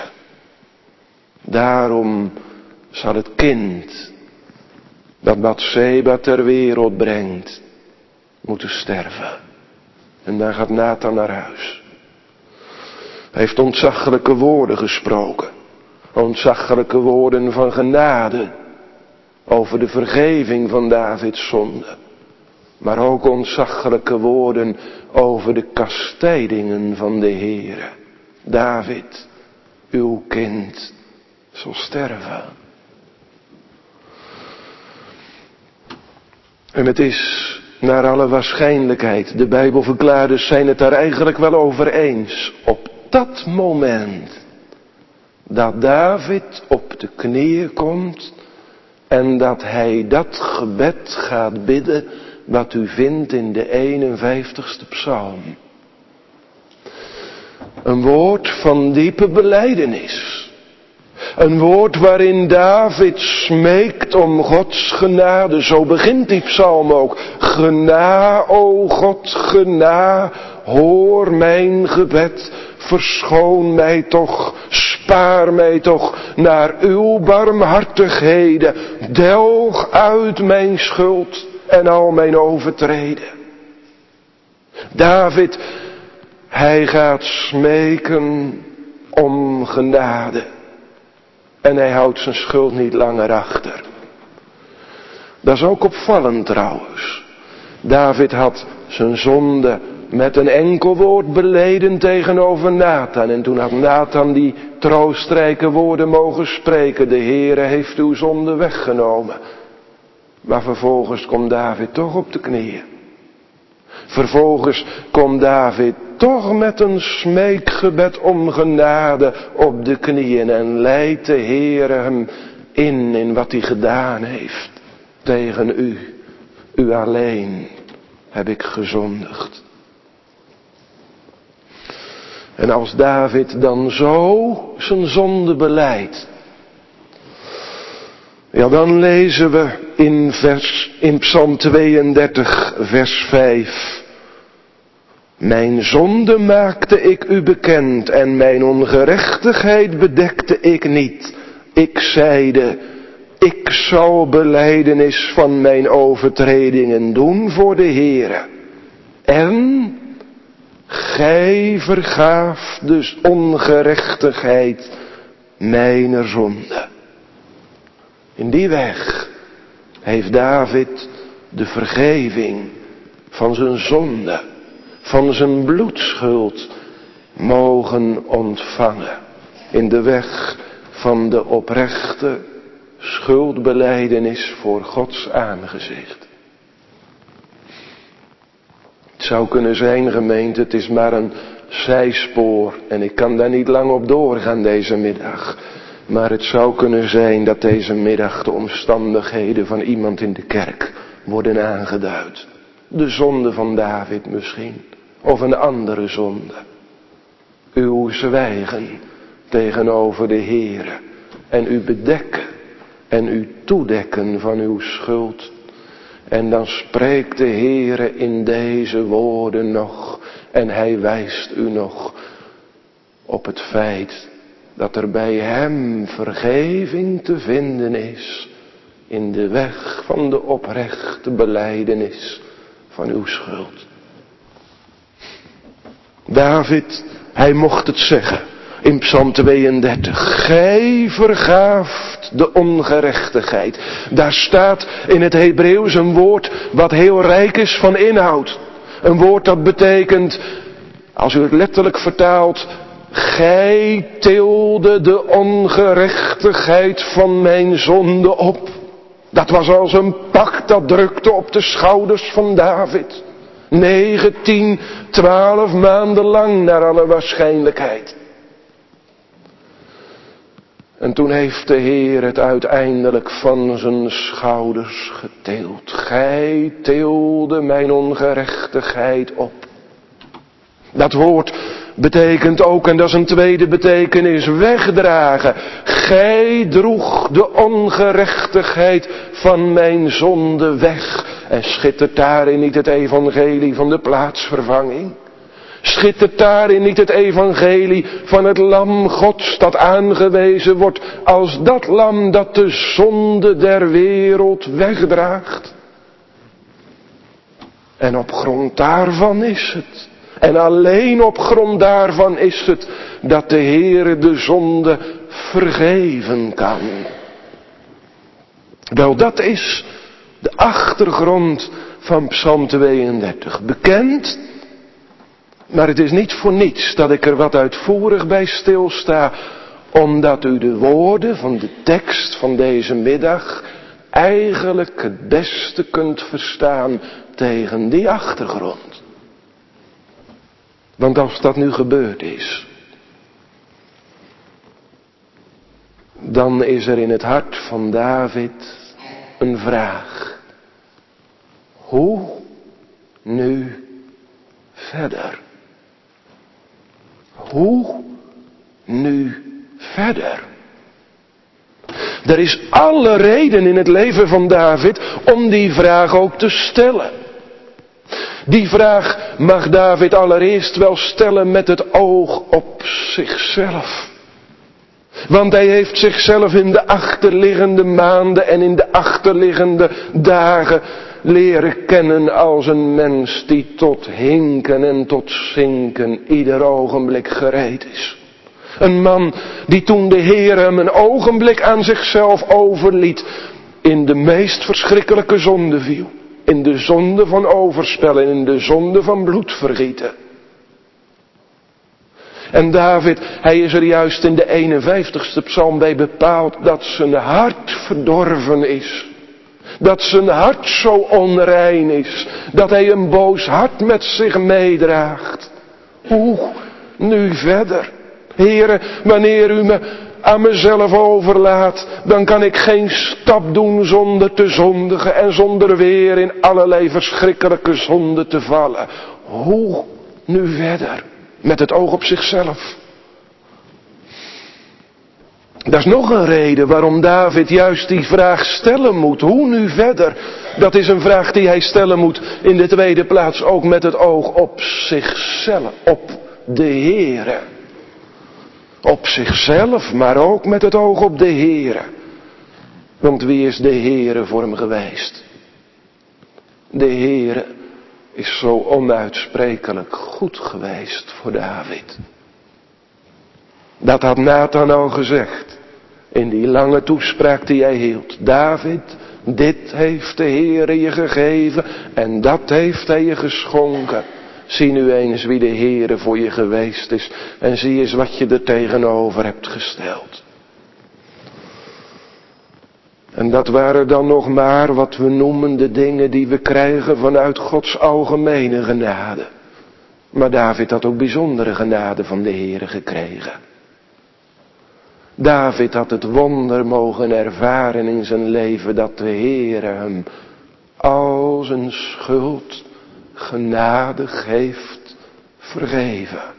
daarom zal het kind dat Batseba ter wereld brengt moeten sterven. En dan gaat Nathan naar huis. Hij heeft ontzaglijke woorden gesproken Ontzaglijke woorden van genade over de vergeving van Davids zonde. Maar ook ontzaglijke woorden over de kastijdingen van de Heere. David, uw kind zal sterven. En het is naar alle waarschijnlijkheid, de Bijbelverklaarders zijn het daar eigenlijk wel over eens. Op dat moment dat David op de knieën komt en dat hij dat gebed gaat bidden wat u vindt in de eenenvijftigste psalm. Een woord van diepe belijdenis. Een woord waarin David smeekt om Gods genade. Zo begint die psalm ook. Gena, o God, gena, hoor mijn gebed. Verschoon mij toch, spaar mij toch naar uw barmhartigheden. Delg uit mijn schuld en al mijn overtreden. David, hij gaat smeken om genade. En hij houdt zijn schuld niet langer achter. Dat is ook opvallend trouwens. David had zijn zonde met een enkel woord beleden tegenover Nathan. En toen had Nathan die troostrijke woorden mogen spreken. De Heere heeft uw zonde weggenomen. Maar vervolgens komt David toch op de knieën. Vervolgens komt David toch met een smeekgebed om genade op de knieën. En leidt de Heere hem in, in wat hij gedaan heeft. Tegen u, u alleen heb ik gezondigd. En als David dan zo zijn zonde belijdt. Ja, dan lezen we in, vers, in Psalm tweeëndertig, vers vijf. Mijn zonde maakte ik u bekend en mijn ongerechtigheid bedekte ik niet. Ik zeide, ik zal belijdenis van mijn overtredingen doen voor de Heere. En gij vergaaft dus ongerechtigheid mijner zonde. In die weg heeft David de vergeving van zijn zonde, van zijn bloedschuld mogen ontvangen. In de weg van de oprechte schuldbelijdenis voor Gods aangezicht. Het zou kunnen zijn, gemeente, het is maar een zijspoor en ik kan daar niet lang op doorgaan deze middag. Maar het zou kunnen zijn dat deze middag de omstandigheden van iemand in de kerk worden aangeduid. De zonde van David misschien. Of een andere zonde. Uw zwijgen tegenover de Heere. En u bedekken en u toedekken van uw schuld. En dan spreekt de Heere in deze woorden nog. En hij wijst u nog op het feit dat er bij hem vergeving te vinden is in de weg van de oprechte belijdenis van uw schuld. David, hij mocht het zeggen in Psalm tweeëndertig. Gij vergaaft de ongerechtigheid. Daar staat in het Hebreeuws een woord wat heel rijk is van inhoud. Een woord dat betekent, als u het letterlijk vertaalt, gij tilde de ongerechtigheid van mijn zonde op. Dat was als een pak dat drukte op de schouders van David. Negen, tien, twaalf maanden lang naar alle waarschijnlijkheid. En toen heeft de Heer het uiteindelijk van zijn schouders getild. Gij tilde mijn ongerechtigheid op. Dat woord betekent ook, en dat is een tweede betekenis, wegdragen. Gij droeg de ongerechtigheid van mijn zonde weg. En schittert daarin niet het evangelie van de plaatsvervanging? Schittert daarin niet het evangelie van het lam Gods dat aangewezen wordt als dat lam dat de zonde der wereld wegdraagt? En op grond daarvan is het, en alleen op grond daarvan is het, dat de Heere de zonde vergeven kan. Wel, dat is de achtergrond van Psalm tweeëndertig. Bekend, maar het is niet voor niets dat ik er wat uitvoerig bij stilsta, omdat u de woorden van de tekst van deze middag eigenlijk het beste kunt verstaan tegen die achtergrond. Want als dat nu gebeurd is, dan is er in het hart van David een vraag. Hoe nu verder? Hoe nu verder? Er is alle reden in het leven van David om die vraag ook te stellen. Die vraag mag David allereerst wel stellen met het oog op zichzelf. Want hij heeft zichzelf in de achterliggende maanden en in de achterliggende dagen leren kennen als een mens die tot hinken en tot zinken ieder ogenblik gereed is. Een man die toen de Heer hem een ogenblik aan zichzelf overliet, in de meest verschrikkelijke zonde viel. In de zonde van overspel en in de zonde van bloedvergieten. En David, hij is er juist in de eenenvijftigste psalm bij bepaald dat zijn hart verdorven is. Dat zijn hart zo onrein is, dat hij een boos hart met zich meedraagt. Hoe nu verder? Heere, wanneer u me aan mezelf overlaat, dan kan ik geen stap doen zonder te zondigen en zonder weer in allerlei verschrikkelijke zonden te vallen. Hoe nu verder? Met het oog op zichzelf. Dat is nog een reden waarom David juist die vraag stellen moet. Hoe nu verder? Dat is een vraag die hij stellen moet in de tweede plaats ook met het oog op zichzelf. Op de Heere. Op zichzelf, maar ook met het oog op de Heere. Want wie is de Heere voor hem geweest? De Heere is zo onuitsprekelijk goed geweest voor David. Dat had Nathan al gezegd in die lange toespraak die hij hield. David, dit heeft de Heere je gegeven en dat heeft hij je geschonken. Zie nu eens wie de Heere voor je geweest is en zie eens wat je er tegenover hebt gesteld. En dat waren dan nog maar wat we noemen de dingen die we krijgen vanuit Gods algemene genade. Maar David had ook bijzondere genade van de Heere gekregen. David had het wonder mogen ervaren in zijn leven dat de Heere hem al zijn schuld genadig heeft vergeven.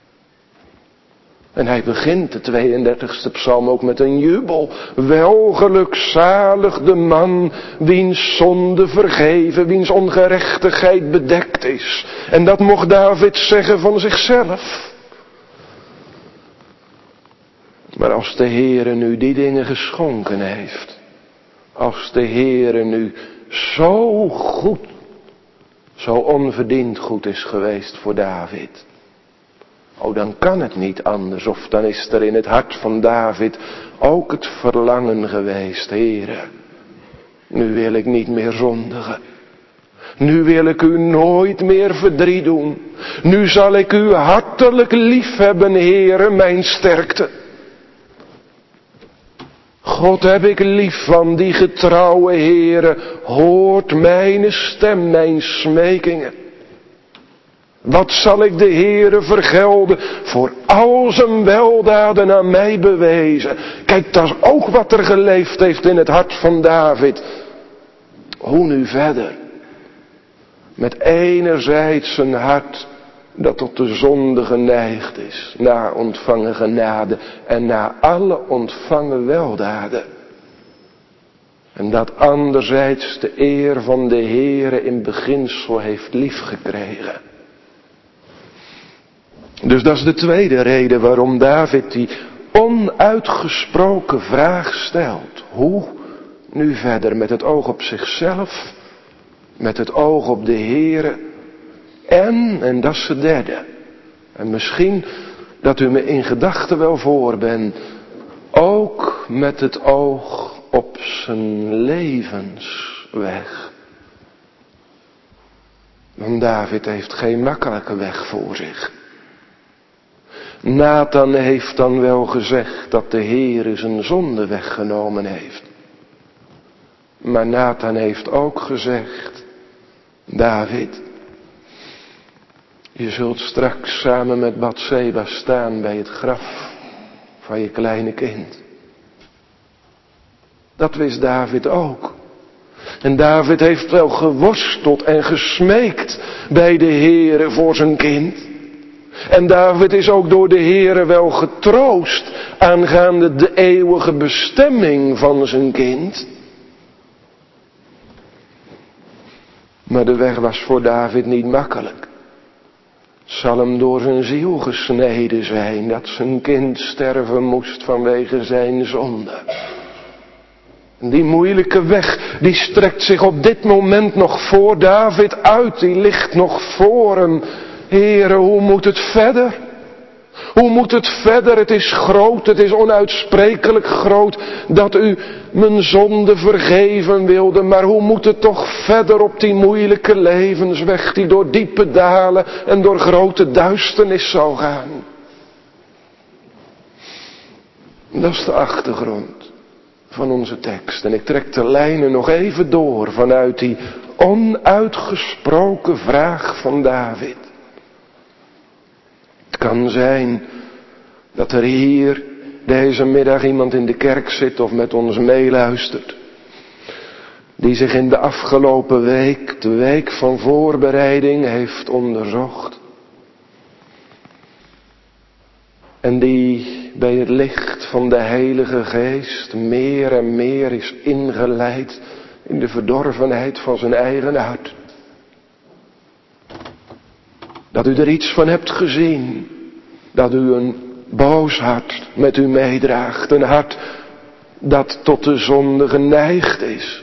En hij begint de tweeëndertigste psalm ook met een jubel. Welgelukzalig de man wiens zonde vergeven, wiens ongerechtigheid bedekt is. En dat mocht David zeggen van zichzelf. Maar als de Heere nu die dingen geschonken heeft, als de Heere nu zo goed, zo onverdiend goed is geweest voor David, oh, dan kan het niet anders, of dan is er in het hart van David ook het verlangen geweest, Heere, nu wil ik niet meer zondigen. Nu wil ik u nooit meer verdriet doen. Nu zal ik u hartelijk lief hebben, Heere, mijn sterkte. God heb ik lief van die getrouwe Heere, hoort mijn stem, mijn smekingen. Wat zal ik de Heere vergelden voor al zijn weldaden aan mij bewezen. Kijk, dat is ook wat er geleefd heeft in het hart van David. Hoe nu verder? Met enerzijds zijn hart dat tot de zonde geneigd is, na ontvangen genade en na alle ontvangen weldaden. En dat anderzijds de eer van de Heere in beginsel heeft liefgekregen. Dus dat is de tweede reden waarom David die onuitgesproken vraag stelt. Hoe nu verder? Met het oog op zichzelf, met het oog op de Heere en, en dat is de derde. En misschien dat u me in gedachten wel voor bent, met het oog op zijn levensweg. Want David heeft geen makkelijke weg voor zich. Nathan heeft dan wel gezegd dat de Heere zijn zonde weggenomen heeft. Maar Nathan heeft ook gezegd, David, je zult straks samen met Batseba staan bij het graf van je kleine kind. Dat wist David ook. En David heeft wel geworsteld en gesmeekt bij de Heere voor zijn kind. En David is ook door de Heere wel getroost aangaande de eeuwige bestemming van zijn kind. Maar de weg was voor David niet makkelijk. Het zal hem door zijn ziel gesneden zijn dat zijn kind sterven moest vanwege zijn zonde. En die moeilijke weg, die strekt zich op dit moment nog voor David uit. Die ligt nog voor hem. Heere, hoe moet het verder? Hoe moet het verder? Het is groot, het is onuitsprekelijk groot dat u mijn zonde vergeven wilde. Maar hoe moet het toch verder op die moeilijke levensweg die door diepe dalen en door grote duisternis zal gaan? Dat is de achtergrond van onze tekst. En ik trek de lijnen nog even door vanuit die onuitgesproken vraag van David. Het kan zijn dat er hier deze middag iemand in de kerk zit of met ons meeluistert, die zich in de afgelopen week, de week van voorbereiding, heeft onderzocht. En die bij het licht van de Heilige Geest meer en meer is ingeleid in de verdorvenheid van zijn eigen hart. Dat u er iets van hebt gezien. Dat u een boos hart met u meedraagt. Een hart dat tot de zonde geneigd is.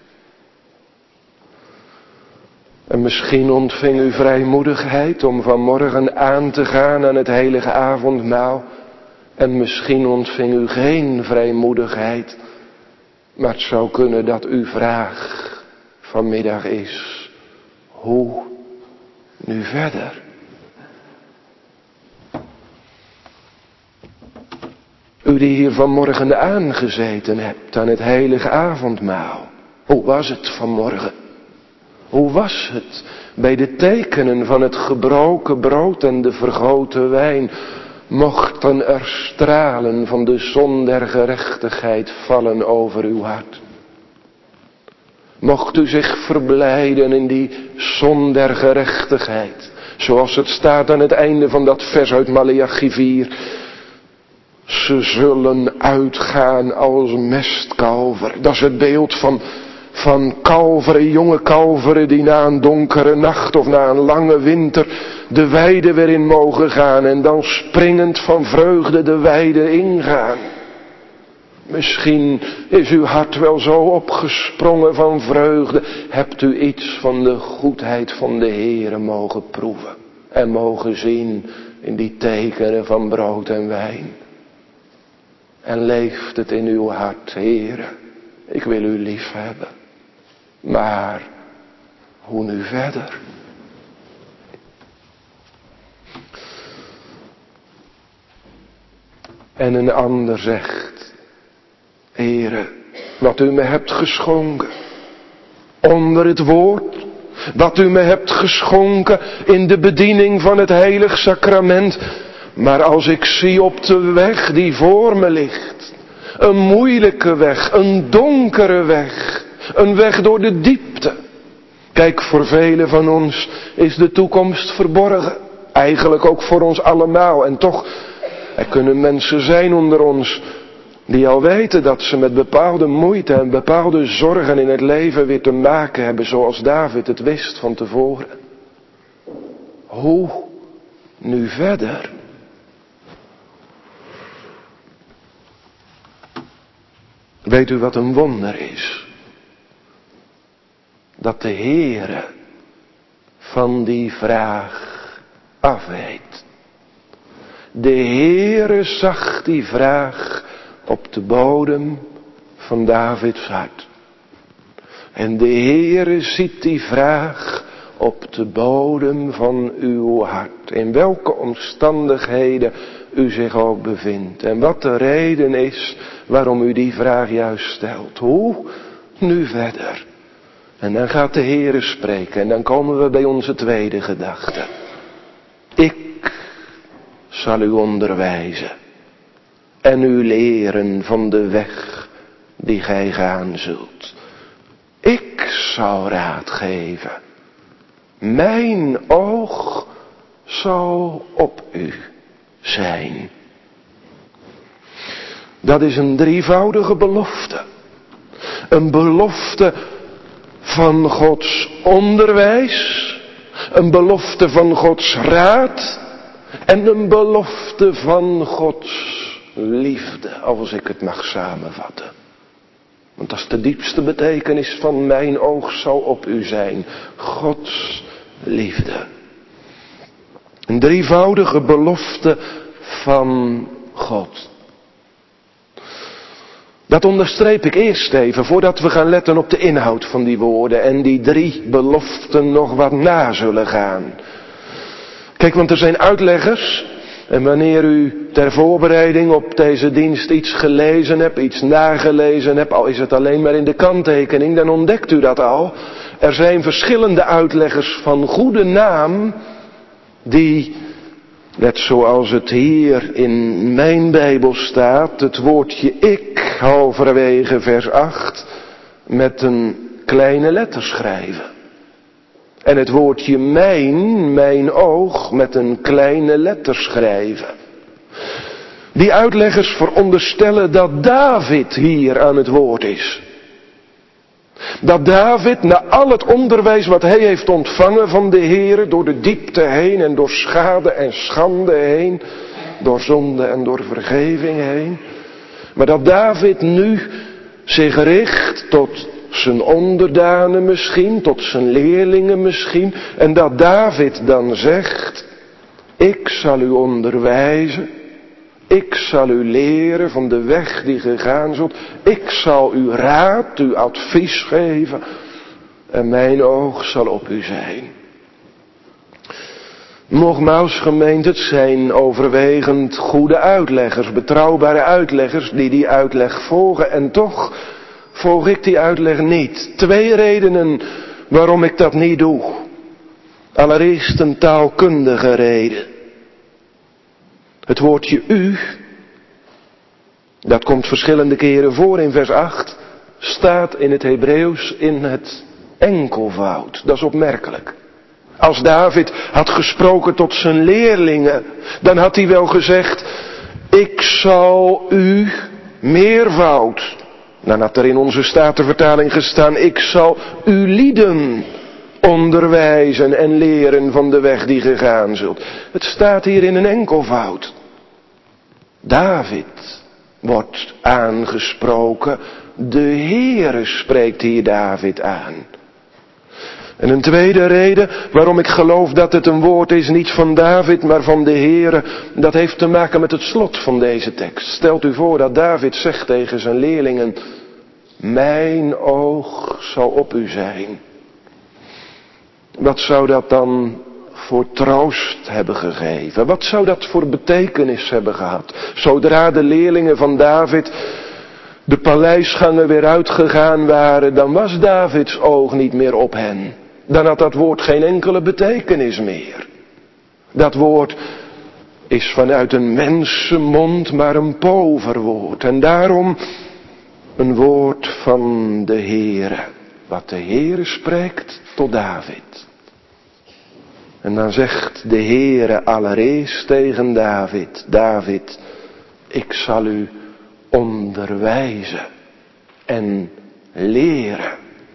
En misschien ontving u vrijmoedigheid om vanmorgen aan te gaan aan het heilige avondmaal. En misschien ontving u geen vrijmoedigheid. Maar het zou kunnen dat uw vraag vanmiddag is: hoe nu verder? U die hier vanmorgen aangezeten hebt aan het heilige avondmaal. Hoe was het vanmorgen? Hoe was het bij de tekenen van het gebroken brood en de vergoten wijn? Mochten er stralen van de zon der gerechtigheid vallen over uw hart. Mocht u zich verblijden in die zon der gerechtigheid. Zoals het staat aan het einde van dat vers uit Maleachi vier. Ze zullen uitgaan als mestkalveren. Dat is het beeld van, van kalveren, jonge kalveren die na een donkere nacht of na een lange winter de weide weer in mogen gaan. En dan springend van vreugde de weide ingaan. Misschien is uw hart wel zo opgesprongen van vreugde. Hebt u iets van de goedheid van de Heere mogen proeven. En mogen zien in die tekenen van brood en wijn. En leeft het in uw hart, Heere, ik wil u lief hebben. Maar hoe nu verder? En een ander zegt: Heere, wat u me hebt geschonken onder het woord, wat u me hebt geschonken in de bediening van het heilig sacrament. Maar als ik zie op de weg die voor me ligt, een moeilijke weg, een donkere weg, een weg door de diepte. Kijk, voor velen van ons is de toekomst verborgen. Eigenlijk ook voor ons allemaal. En toch, er kunnen mensen zijn onder ons die al weten dat ze met bepaalde moeite en bepaalde zorgen in het leven weer te maken hebben, zoals David het wist van tevoren. Hoe nu verder? Weet u wat een wonder is? Dat de Heere van die vraag afweet. De Heere zag die vraag op de bodem van Davids hart. En de Heere ziet die vraag op de bodem van uw hart. In welke omstandigheden u zich ook bevindt. En wat de reden is waarom u die vraag juist stelt. Hoe nu verder? En dan gaat de Heere spreken. En dan komen we bij onze tweede gedachte. Ik zal u onderwijzen. En u leren van de weg die gij gaan zult. Ik zal raad geven. Mijn oog zal op u zijn. Dat is een drievoudige belofte. Een belofte van Gods onderwijs. Een belofte van Gods raad. En een belofte van Gods liefde, als ik het mag samenvatten. Want dat is de diepste betekenis van mijn oog zal op u zijn. Gods liefde. Een drievoudige belofte van God. Dat onderstreep ik eerst even, voordat we gaan letten op de inhoud van die woorden en die drie beloften nog wat na zullen gaan. Kijk, want er zijn uitleggers, en wanneer u ter voorbereiding op deze dienst iets gelezen hebt, iets nagelezen hebt, al is het alleen maar in de kanttekening, dan ontdekt u dat al. Er zijn verschillende uitleggers van goede naam, die, net zoals het hier in mijn Bijbel staat, het woordje ik, halverwege vers acht, met een kleine letter schrijven. En het woordje mijn, mijn oog, met een kleine letter schrijven. Die uitleggers veronderstellen dat David hier aan het woord is. Dat David na al het onderwijs wat hij heeft ontvangen van de Heere, door de diepte heen en door schade en schande heen, door zonde en door vergeving heen, maar dat David nu zich richt tot zijn onderdanen misschien, tot zijn leerlingen misschien, en dat David dan zegt, ik zal u onderwijzen, ik zal u leren van de weg die ge gaan zult, ik zal u raad, u advies geven, en mijn oog zal op u zijn. Nogmaals gemeente, het zijn overwegend goede uitleggers, betrouwbare uitleggers die die uitleg volgen, en toch volg ik die uitleg niet. Twee redenen waarom ik dat niet doe. Allereerst een taalkundige reden. Het woordje u, dat komt verschillende keren voor in vers acht, staat in het Hebreeuws in het enkelvoud. Dat is opmerkelijk. Als David had gesproken tot zijn leerlingen, dan had hij wel gezegd, ik zal u meervoud. Dan had er in onze Statenvertaling gestaan, ik zal u lieden onderwijzen en leren van de weg die ge gaan zult. Het staat hier in een enkelvoud. David wordt aangesproken, de Heere spreekt hier David aan. En een tweede reden waarom ik geloof dat het een woord is, niet van David, maar van de Heere, dat heeft te maken met het slot van deze tekst. Stelt u voor dat David zegt tegen zijn leerlingen, mijn oog zal op u zijn. Wat zou dat dan voor troost hebben gegeven? Wat zou dat voor betekenis hebben gehad? Zodra de leerlingen van David de paleisgangen weer uitgegaan waren, dan was Davids oog niet meer op hen. Dan had dat woord geen enkele betekenis meer. Dat woord is vanuit een mensenmond maar een poverwoord. En daarom een woord van de Heere. Wat de Heere spreekt tot David. En dan zegt de Heere allereerst tegen David, David, ik zal u onderwijzen en leren.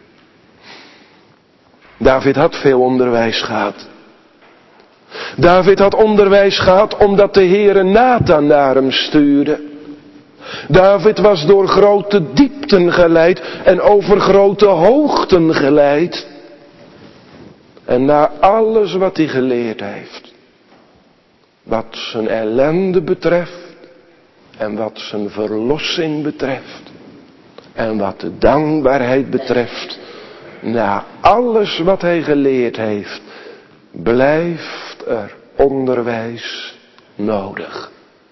David had veel onderwijs gehad. David had onderwijs gehad omdat de Heere Nathan naar hem stuurde. David was door grote diepten geleid en over grote hoogten geleid. En na alles wat hij geleerd heeft, wat zijn ellende betreft En wat zijn verlossing betreft. En wat de dankbaarheid betreft. Na alles wat hij geleerd heeft. Blijft er onderwijs nodig.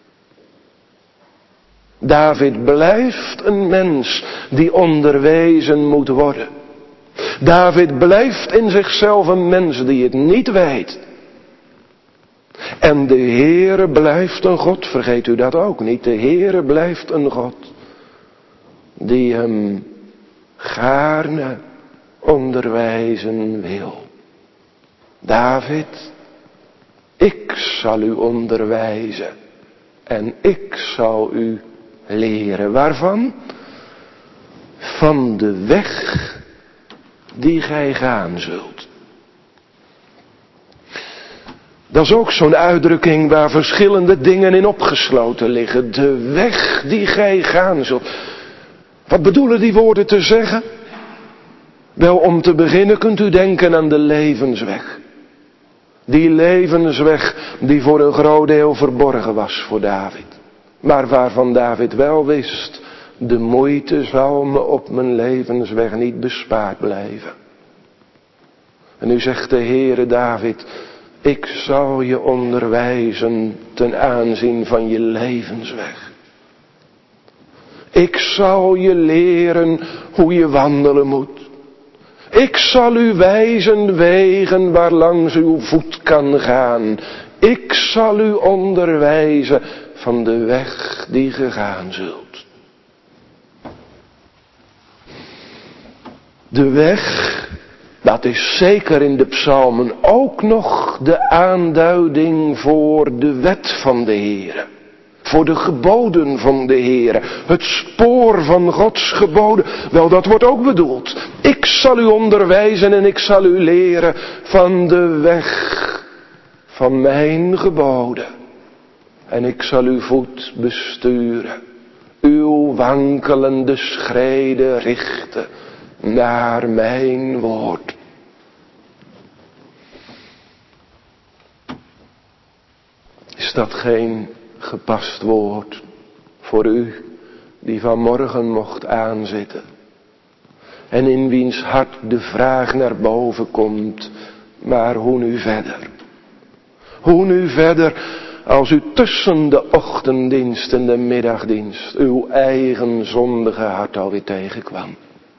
David blijft een mens die onderwezen moet worden. David blijft in zichzelf een mens die het niet weet. En de Heere blijft een God, vergeet u dat ook niet. De Heere blijft een God die hem gaarne onderwijzen wil. David, ik zal u onderwijzen en ik zal u leren. Waarvan? Van de weg die gij gaan zult. Dat is ook zo'n uitdrukking waar verschillende dingen in opgesloten liggen. De weg die gij gaan zult. Wat bedoelen die woorden te zeggen? Wel, om te beginnen kunt u denken aan de levensweg. Die levensweg die voor een groot deel verborgen was voor David. Maar waarvan David wel wist, de moeite zal me op mijn levensweg niet bespaard blijven. En nu zegt de Heere David, ik zal je onderwijzen ten aanzien van je levensweg. Ik zal je leren hoe je wandelen moet. Ik zal u wijzen wegen waarlangs uw voet kan gaan. Ik zal u onderwijzen van de weg die ge gaan zult. De weg, dat is zeker in de psalmen ook nog de aanduiding voor de wet van de Heere. Voor de geboden van de Heere. Het spoor van Gods geboden. Wel, dat wordt ook bedoeld. Ik zal u onderwijzen en ik zal u leren van de weg van mijn geboden. En ik zal uw voet besturen. Uw wankelende schreden richten naar mijn woord. Is dat geen gepast woord voor u die vanmorgen mocht aanzitten en in wiens hart de vraag naar boven komt, maar hoe nu verder? Hoe nu verder als u tussen de ochtenddienst en de middagdienst uw eigen zondige hart alweer tegenkwam?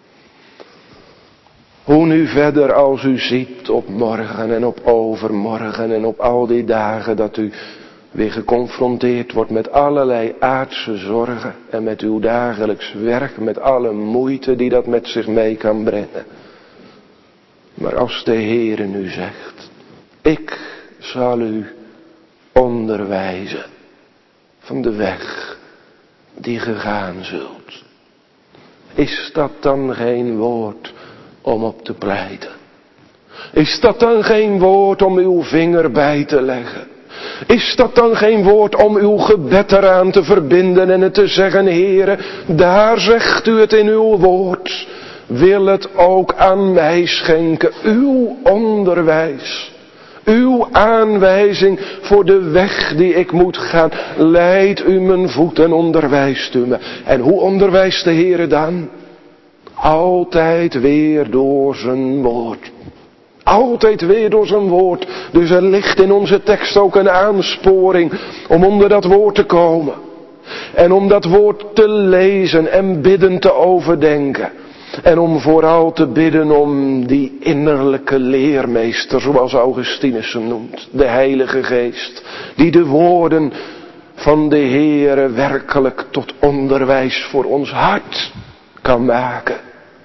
Hoe nu verder als u ziet op morgen en op overmorgen en op al die dagen dat u weer geconfronteerd wordt met allerlei aardse zorgen en met uw dagelijks werk, met alle moeite die dat met zich mee kan brengen. Maar als de Heere nu zegt, ik zal u onderwijzen van de weg die ge gaan zult. Is dat dan geen woord om op te pleiten? Is dat dan geen woord om uw vinger bij te leggen? Is dat dan geen woord om uw gebed eraan te verbinden en het te zeggen, Heere, daar zegt u het in uw woord. Wil het ook aan mij schenken, uw onderwijs. Uw aanwijzing voor de weg die ik moet gaan. Leid u mijn voet en onderwijst u me. En hoe onderwijst de Heere dan? Altijd weer door zijn woord. Altijd weer door zijn woord. Dus er ligt in onze tekst ook een aansporing om onder dat woord te komen. En om dat woord te lezen en bidden te overdenken. En om vooral te bidden om die innerlijke leermeester, zoals Augustinus hem noemt. De Heilige Geest. Die de woorden van de Heere werkelijk tot onderwijs voor ons hart kan maken.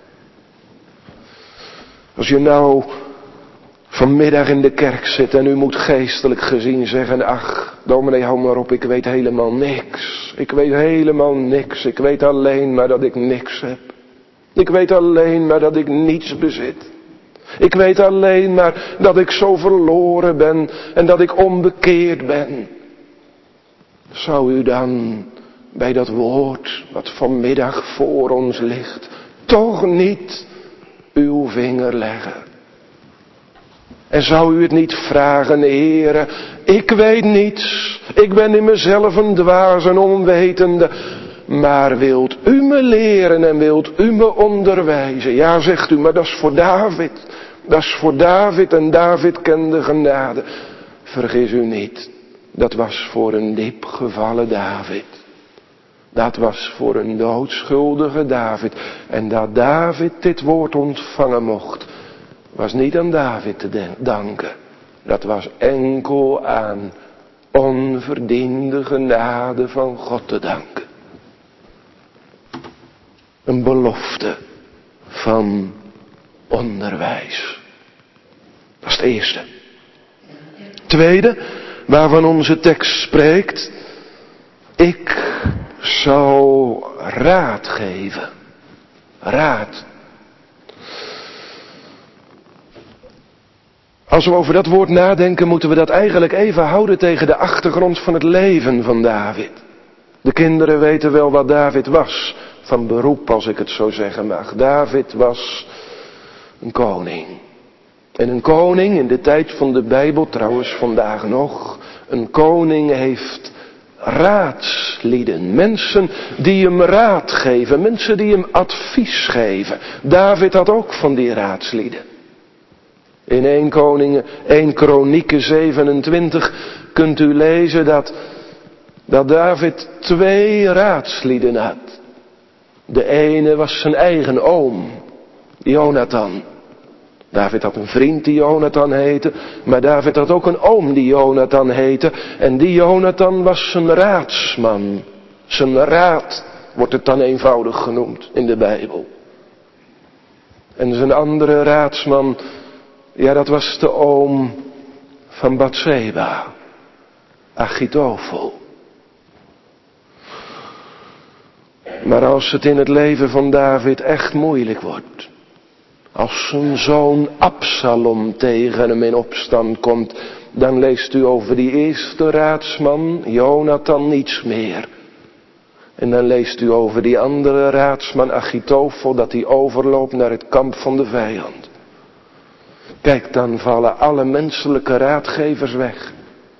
Als je nou vanmiddag in de kerk zit en u moet geestelijk gezien zeggen, ach, dominee, hou maar op, ik weet helemaal niks. Ik weet helemaal niks. Ik weet alleen maar dat ik niks heb. Ik weet alleen maar dat ik niets bezit. Ik weet alleen maar dat ik zo verloren ben en dat ik onbekeerd ben. Zou u dan bij dat woord wat vanmiddag voor ons ligt, toch niet uw vinger leggen? En zou u het niet vragen, Heere, ik weet niets. Ik ben in mezelf een dwaas en onwetende. Maar wilt u me leren en wilt u me onderwijzen? Ja, zegt u, maar dat is voor David. Dat is voor David en David kende genade. Vergis u niet, dat was voor een diep gevallen David. Dat was voor een doodschuldige David. En dat David dit woord ontvangen mocht, was niet aan David te danken. Dat was enkel aan onverdiende genade van God te danken. Een belofte van onderwijs. Dat is het eerste. Tweede, waarvan onze tekst spreekt. Ik zal raad geven. Raad. Als we over dat woord nadenken, moeten we dat eigenlijk even houden tegen de achtergrond van het leven van David. De kinderen weten wel wat David was. Van beroep, als ik het zo zeggen mag. David was een koning. En een koning in de tijd van de Bijbel, trouwens vandaag nog. Een koning heeft raadslieden. Mensen die hem raad geven. Mensen die hem advies geven. David had ook van die raadslieden. In één Koningen, één Kronieken zevenentwintig kunt u lezen dat, dat David twee raadslieden had. De ene was zijn eigen oom, Jonathan. David had een vriend die Jonathan heette, maar David had ook een oom die Jonathan heette. En die Jonathan was zijn raadsman. Zijn raad wordt het dan eenvoudig genoemd in de Bijbel. En zijn andere raadsman, ja, dat was de oom van Batseba, Achitofel. Maar als het in het leven van David echt moeilijk wordt, als zijn zoon Absalom tegen hem in opstand komt, dan leest u over die eerste raadsman, Jonathan, niets meer. En dan leest u over die andere raadsman, Achitofel, dat hij overloopt naar het kamp van de vijand. Kijk, dan vallen alle menselijke raadgevers weg.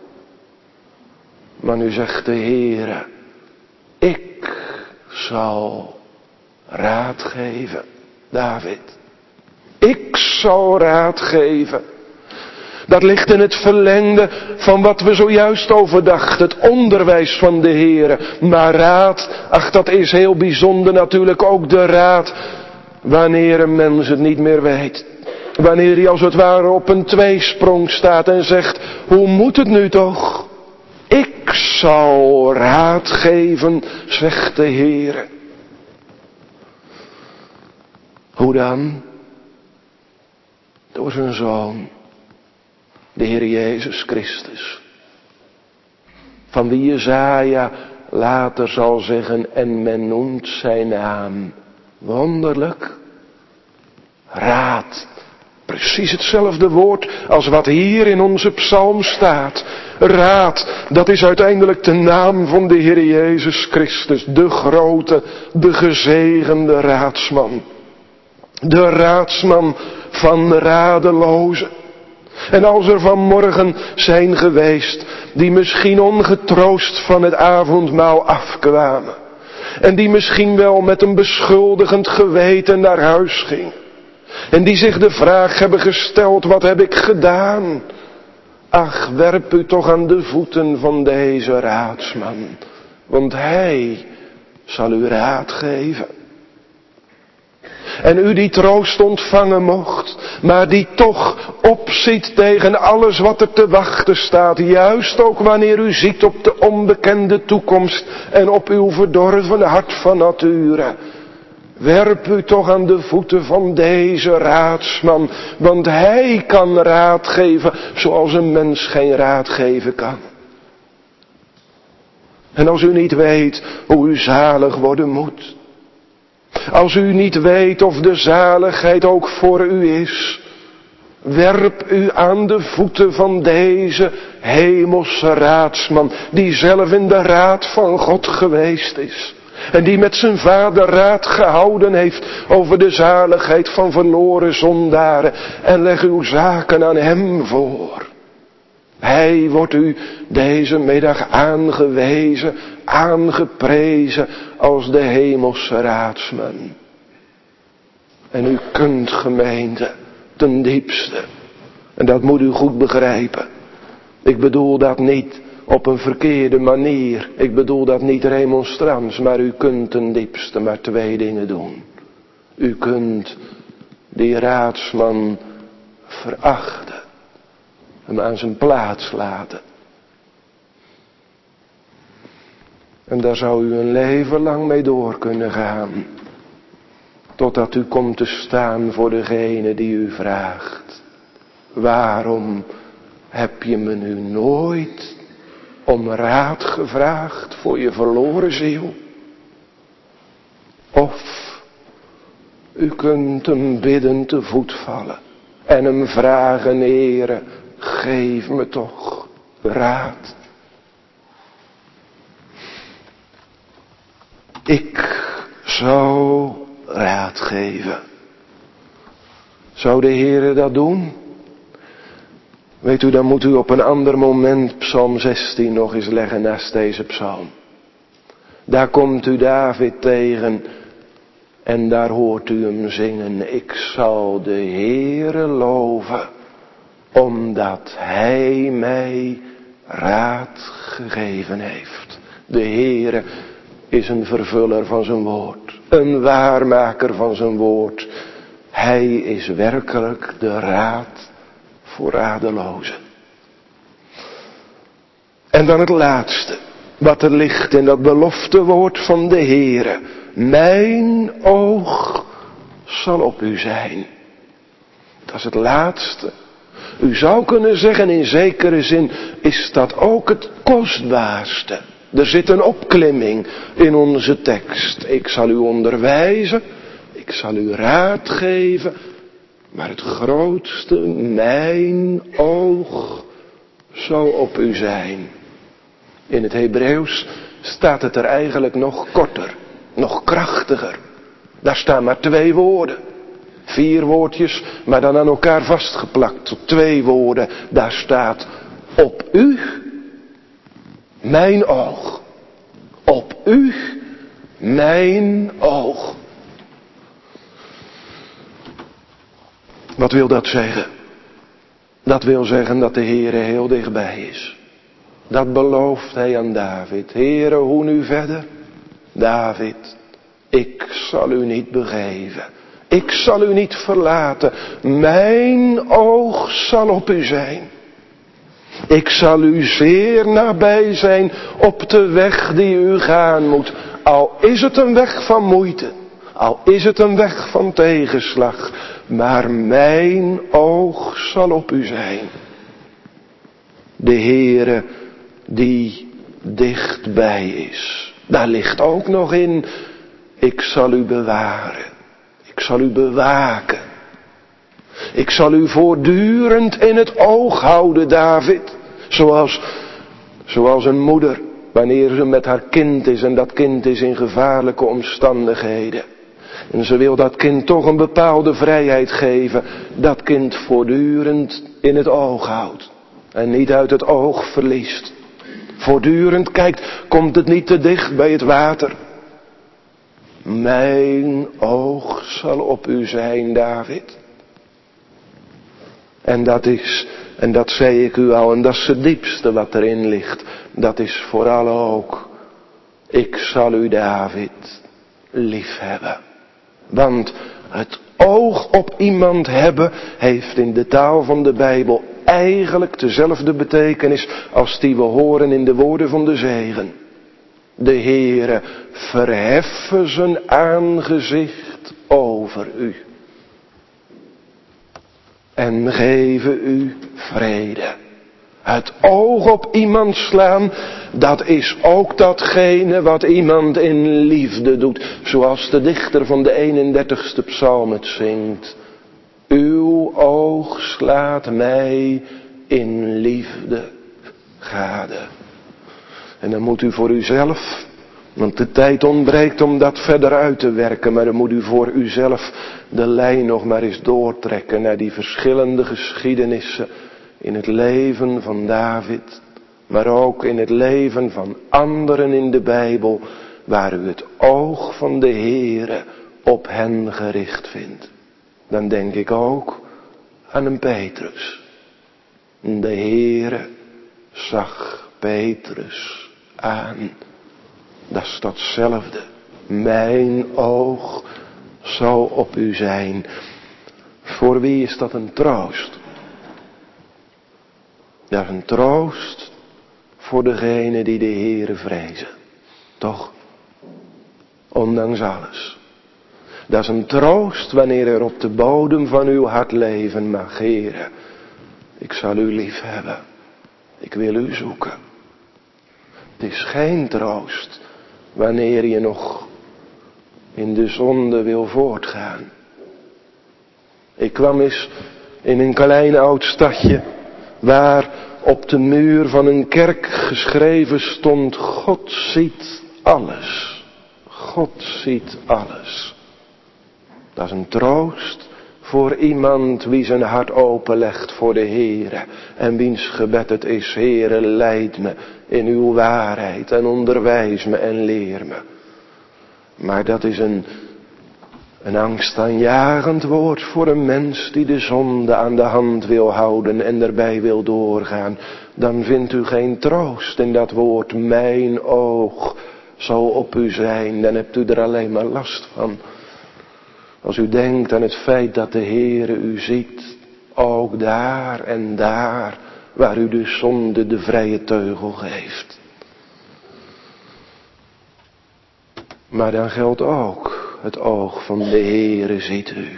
Maar nu zegt de Heere, ik zal raad geven, David. Ik zal raad geven. Dat ligt in het verlengde van wat we zojuist overdachten. Het onderwijs van de Heere. Maar raad, ach, dat is heel bijzonder natuurlijk ook de raad wanneer een mens het niet meer weet. Wanneer hij als het ware op een tweesprong staat en zegt, hoe moet het nu toch? Ik zal raad geven, zegt de Heere. Hoe dan? Door zijn Zoon, de Heer Jezus Christus. Van wie Jesaja later zal zeggen, en men noemt zijn naam wonderlijk. Raad. Precies hetzelfde woord als wat hier in onze psalm staat. Raad, dat is uiteindelijk de naam van de Heer Jezus Christus. De grote, de gezegende raadsman. De raadsman van radelozen. En als er vanmorgen zijn geweest die misschien ongetroost van het avondmaal afkwamen. En die misschien wel met een beschuldigend geweten naar huis gingen. En die zich de vraag hebben gesteld, wat heb ik gedaan? Ach, werp u toch aan de voeten van deze raadsman. Want hij zal u raad geven. En u die troost ontvangen mocht, maar die toch opziet tegen alles wat er te wachten staat. Juist ook wanneer u ziet op de onbekende toekomst en op uw verdorven hart van nature. Werp u toch aan de voeten van deze raadsman, want hij kan raad geven zoals een mens geen raad geven kan. En als u niet weet hoe u zalig worden moet, als u niet weet of de zaligheid ook voor u is, werp u aan de voeten van deze hemelse raadsman, die zelf in de raad van God geweest is. En die met zijn vader raad gehouden heeft over de zaligheid van verloren zondaren. En leg uw zaken aan hem voor. Hij wordt u deze middag aangewezen, aangeprezen als de hemelse raadsman. En u kunt, gemeente, ten diepste, en dat moet u goed begrijpen. Ik bedoel dat niet op een verkeerde manier. Ik bedoel dat niet remonstrans, maar u kunt ten diepste maar twee dingen doen. U kunt die raadsman verachten. Hem aan zijn plaats laten. En daar zou u een leven lang mee door kunnen gaan. Totdat u komt te staan voor degene die u vraagt. Waarom heb je me nu nooit om raad gevraagd voor je verloren ziel? Of u kunt hem bidden te voet vallen en hem vragen, Heere, geef me toch raad. Ik zou raad geven. Zou de Heere dat doen? Weet u, dan moet u op een ander moment Psalm zestien nog eens leggen naast deze psalm. Daar komt u David tegen en daar hoort u hem zingen. Ik zal de Heere loven, omdat Hij mij raad gegeven heeft. De Heere is een vervuller van zijn woord, een waarmaker van zijn woord. Hij is werkelijk de raad voor radelozen. En dan het laatste, wat er ligt in dat beloftewoord van de Heere. Mijn oog zal op u zijn. Dat is het laatste. U zou kunnen zeggen, in zekere zin is dat ook het kostbaarste. Er zit een opklimming in onze tekst. Ik zal u onderwijzen, ik zal u raad geven, maar het grootste, mijn oog zal op u zijn. In het Hebreeuws staat het er eigenlijk nog korter, nog krachtiger. Daar staan maar twee woorden. Vier woordjes, maar dan aan elkaar vastgeplakt tot twee woorden. Daar staat op u, mijn oog. Op u, mijn oog. Wat wil dat zeggen? Dat wil zeggen dat de Heere heel dichtbij is. Dat belooft hij aan David. Heere, hoe nu verder? David, ik zal u niet begeven. Ik zal u niet verlaten. Mijn oog zal op u zijn. Ik zal u zeer nabij zijn op de weg die u gaan moet. Al is het een weg van moeite. Al is het een weg van tegenslag. Maar mijn oog zal op u zijn. De Heere die dichtbij is. Daar ligt ook nog in. Ik zal u bewaren. Ik zal u bewaken. Ik zal u voortdurend in het oog houden, David. Zoals, zoals een moeder, wanneer ze met haar kind is en dat kind is in gevaarlijke omstandigheden. En ze wil dat kind toch een bepaalde vrijheid geven. Dat kind voortdurend in het oog houdt. En niet uit het oog verliest. Voortdurend kijkt, komt het niet te dicht bij het water. Mijn oog zal op u zijn, David. En dat is, en dat zei ik u al, en dat is het diepste wat erin ligt. Dat is vooral ook, ik zal u, David, lief hebben. Want het oog op iemand hebben heeft in de taal van de Bijbel eigenlijk dezelfde betekenis als die we horen in de woorden van de zegen. De Heere verheffen zijn aangezicht over u. En geven u vrede. Het oog op iemand slaan, dat is ook datgene wat iemand in liefde doet. Zoals de dichter van de eenendertigste psalm het zingt. Uw oog slaat mij in liefde gade. En dan moet u voor uzelf, want de tijd ontbreekt om dat verder uit te werken, maar dan moet u voor uzelf de lijn nog maar eens doortrekken naar die verschillende geschiedenissen in het leven van David, maar ook in het leven van anderen in de Bijbel, waar u het oog van de Heere op hen gericht vindt. Dan denk ik ook aan een Petrus. De Heere zag Petrus aan. Dat is datzelfde. Mijn oog zal op u zijn. Voor wie is dat een troost? Dat is een troost voor degenen die de Heere vrezen. Toch? Ondanks alles. Dat is een troost wanneer er op de bodem van uw hart leven mag. Heere, ik zal u lief hebben. Ik wil u zoeken. Het is geen troost wanneer je nog in de zonde wil voortgaan. Ik kwam eens in een klein oud stadje waar op de muur van een kerk geschreven stond: God ziet alles. God ziet alles. Dat is een troost voor iemand wie zijn hart openlegt voor de Heere. En wiens gebed het is: Heere, leid me in uw waarheid en onderwijs me en leer me. Maar dat is een, een angstaanjagend woord voor een mens die de zonde aan de hand wil houden en erbij wil doorgaan. Dan vindt u geen troost in dat woord: mijn oog zal op u zijn. Dan hebt u er alleen maar last van. Als u denkt aan het feit dat de Heere u ziet, ook daar en daar waar u de zonde de vrije teugel geeft. Maar dan geldt ook: het oog van de Heere ziet u.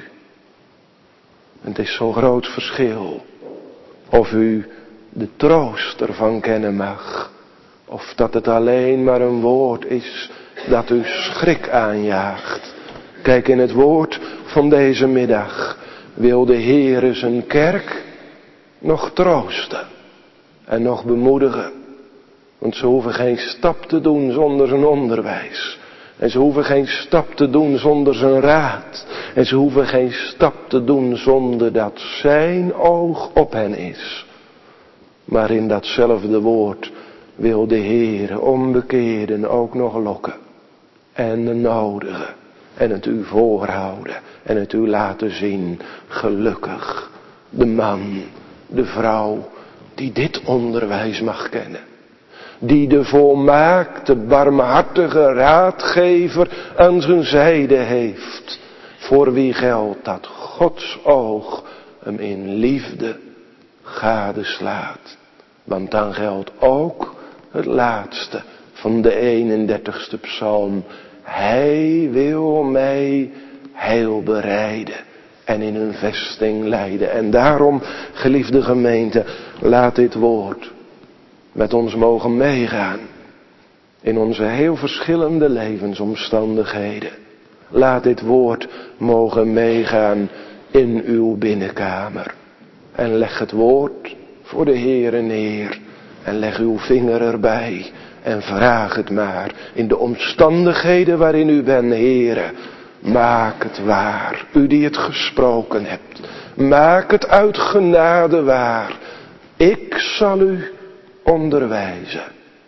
En het is zo'n groot verschil of u de troost ervan kennen mag, of dat het alleen maar een woord is dat u schrik aanjaagt. Kijk, in het woord van deze middag wil de Heere zijn kerk nog troosten en nog bemoedigen. Want ze hoeven geen stap te doen zonder zijn onderwijs. En ze hoeven geen stap te doen zonder zijn raad. En ze hoeven geen stap te doen zonder dat zijn oog op hen is. Maar in datzelfde woord wil de Heere onbekeerden ook nog lokken. En de nodigen. En het u voorhouden. En het u laten zien. Gelukkig de man, de vrouw die dit onderwijs mag kennen. Die de volmaakte, barmhartige raadgever aan zijn zijde heeft. Voor wie geldt dat Gods oog hem in liefde gadeslaat. Want dan geldt ook het laatste van de eenendertigste psalm. Hij wil mij heil bereiden en in een vesting leiden. En daarom, geliefde gemeente, laat dit woord met ons mogen meegaan in onze heel verschillende levensomstandigheden. Laat dit woord mogen meegaan in uw binnenkamer. En leg het woord voor de Heere neer. En leg uw vinger erbij. En vraag het maar in de omstandigheden waarin u bent, Heere. Maak het waar, u die het gesproken hebt. Maak het uit genade waar. Ik zal u onderwijzen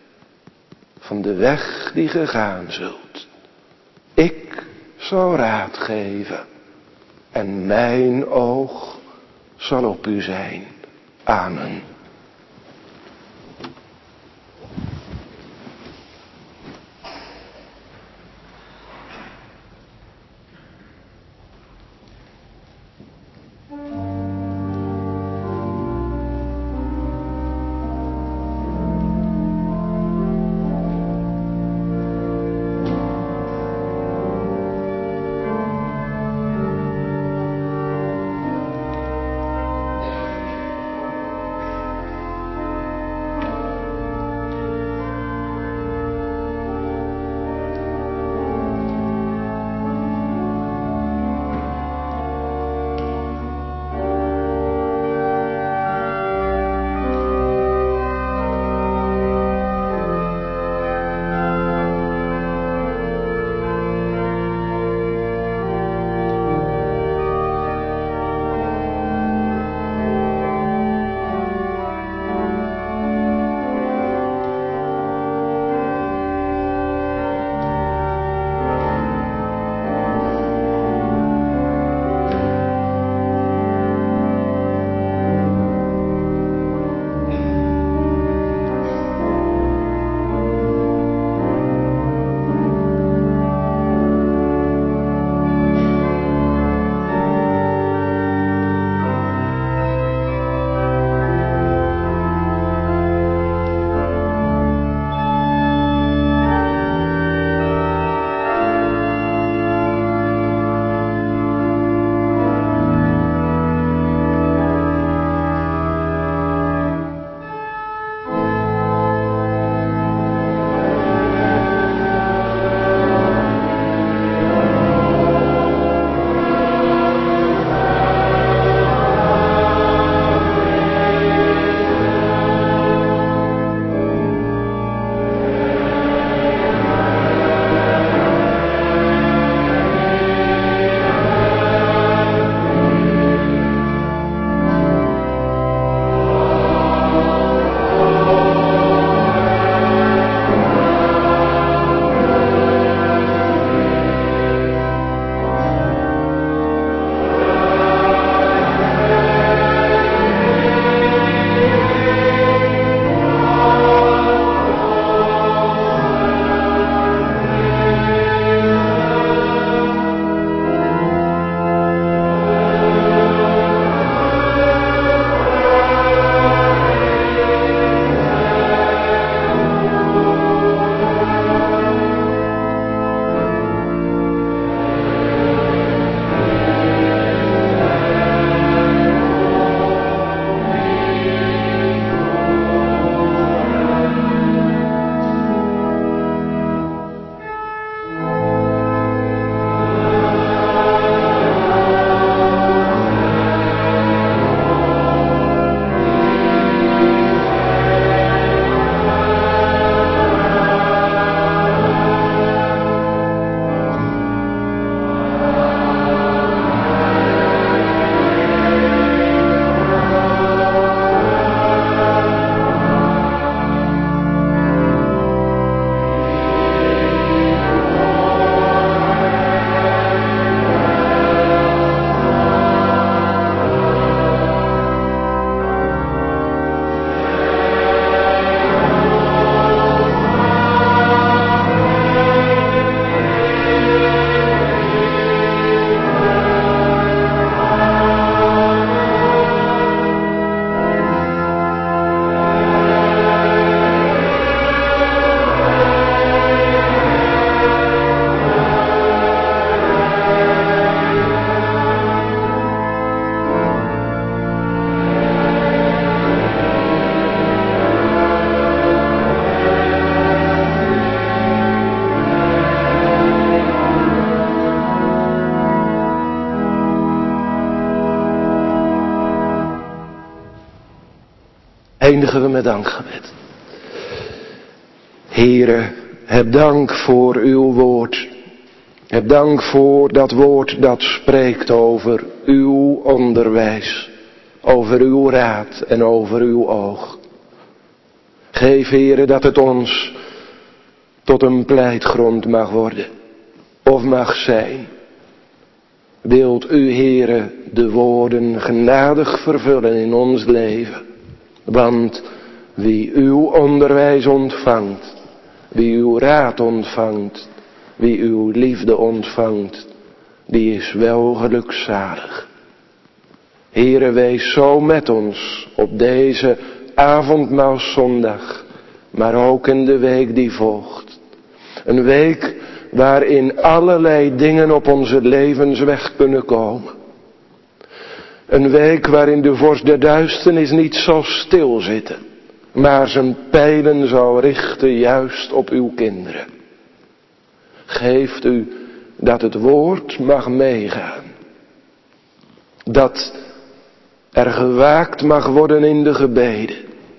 van de weg die ge gaan zult. Ik zal raad geven en mijn oog zal op u zijn. Amen. eindigen we met dankgebed. Heere, heb dank voor uw woord. Heb dank voor dat woord dat spreekt over uw onderwijs, over uw raad en over uw oog. Geef, Heere, dat het ons tot een pleitgrond mag worden, of mag zijn. Wilt u, Heere, de woorden genadig vervullen in ons leven. Want wie uw onderwijs ontvangt, wie uw raad ontvangt, wie uw liefde ontvangt, die is wel gelukzalig. Heere, wees zo met ons op deze avondmaalszondag, maar ook in de week die volgt. Een week waarin allerlei dingen op onze levensweg kunnen komen. Een week waarin de vorst der duisternis niet zal stilzitten, maar zijn pijlen zal richten juist op uw kinderen. Geeft u dat het woord mag meegaan. Dat er gewaakt mag worden in de gebeden.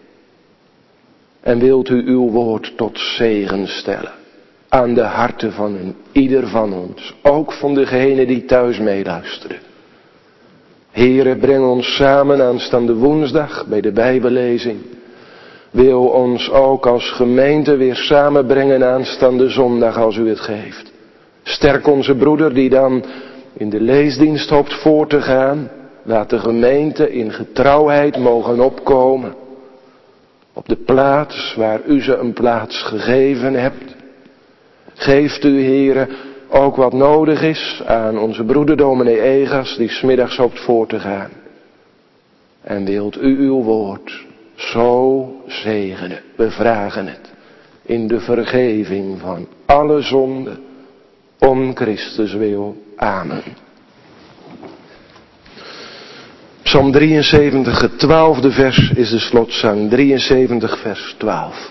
En wilt u uw woord tot zegen stellen aan de harten van een ieder van ons. Ook van degenen die thuis meeluisteren. Heere, breng ons samen aanstaande woensdag bij de Bijbellezing. Wil ons ook als gemeente weer samenbrengen aanstaande zondag als u het geeft. Sterk onze broeder die dan in de leesdienst hoopt voor te gaan. Laat de gemeente in getrouwheid mogen opkomen. Op de plaats waar u ze een plaats gegeven hebt. Geeft u, Heere, ook wat nodig is aan onze broeder dominee Egas die 's middags hoopt voor te gaan. En wilt u uw woord zo zegenen. We vragen het in de vergeving van alle zonden om Christus wil. Amen. Psalm drieënzeventig, het twaalfde vers is de slotzang. drieënzeventig vers twaalf.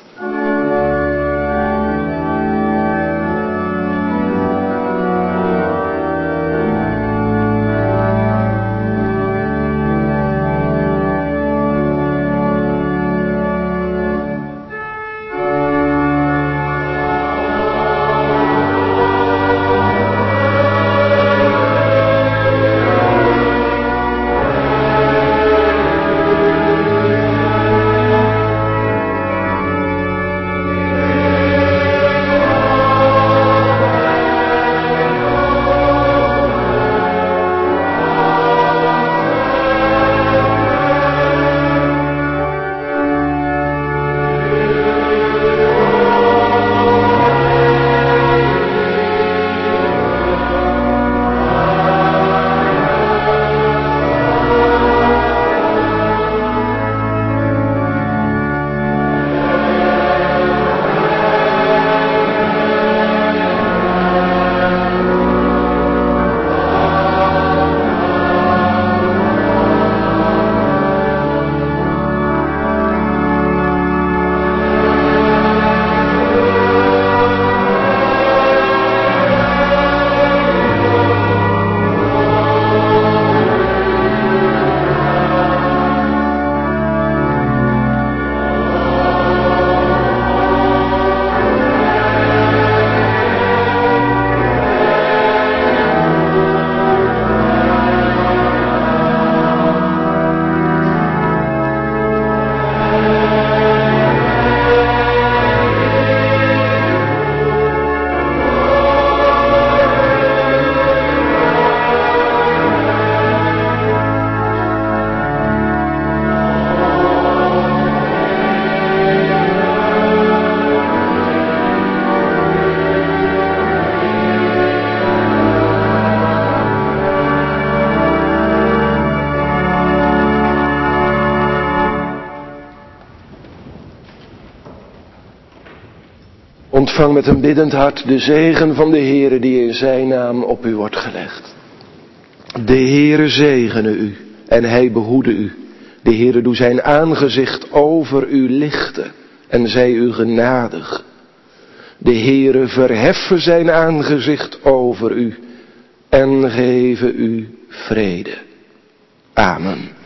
Ontvang met een biddend hart de zegen van de Heere die in zijn naam op u wordt gelegd. De Heere zegene u en hij behoede u. De Heere doe zijn aangezicht over u lichten en zij u genadig. De Heere verheffen zijn aangezicht over u en geven u vrede. Amen.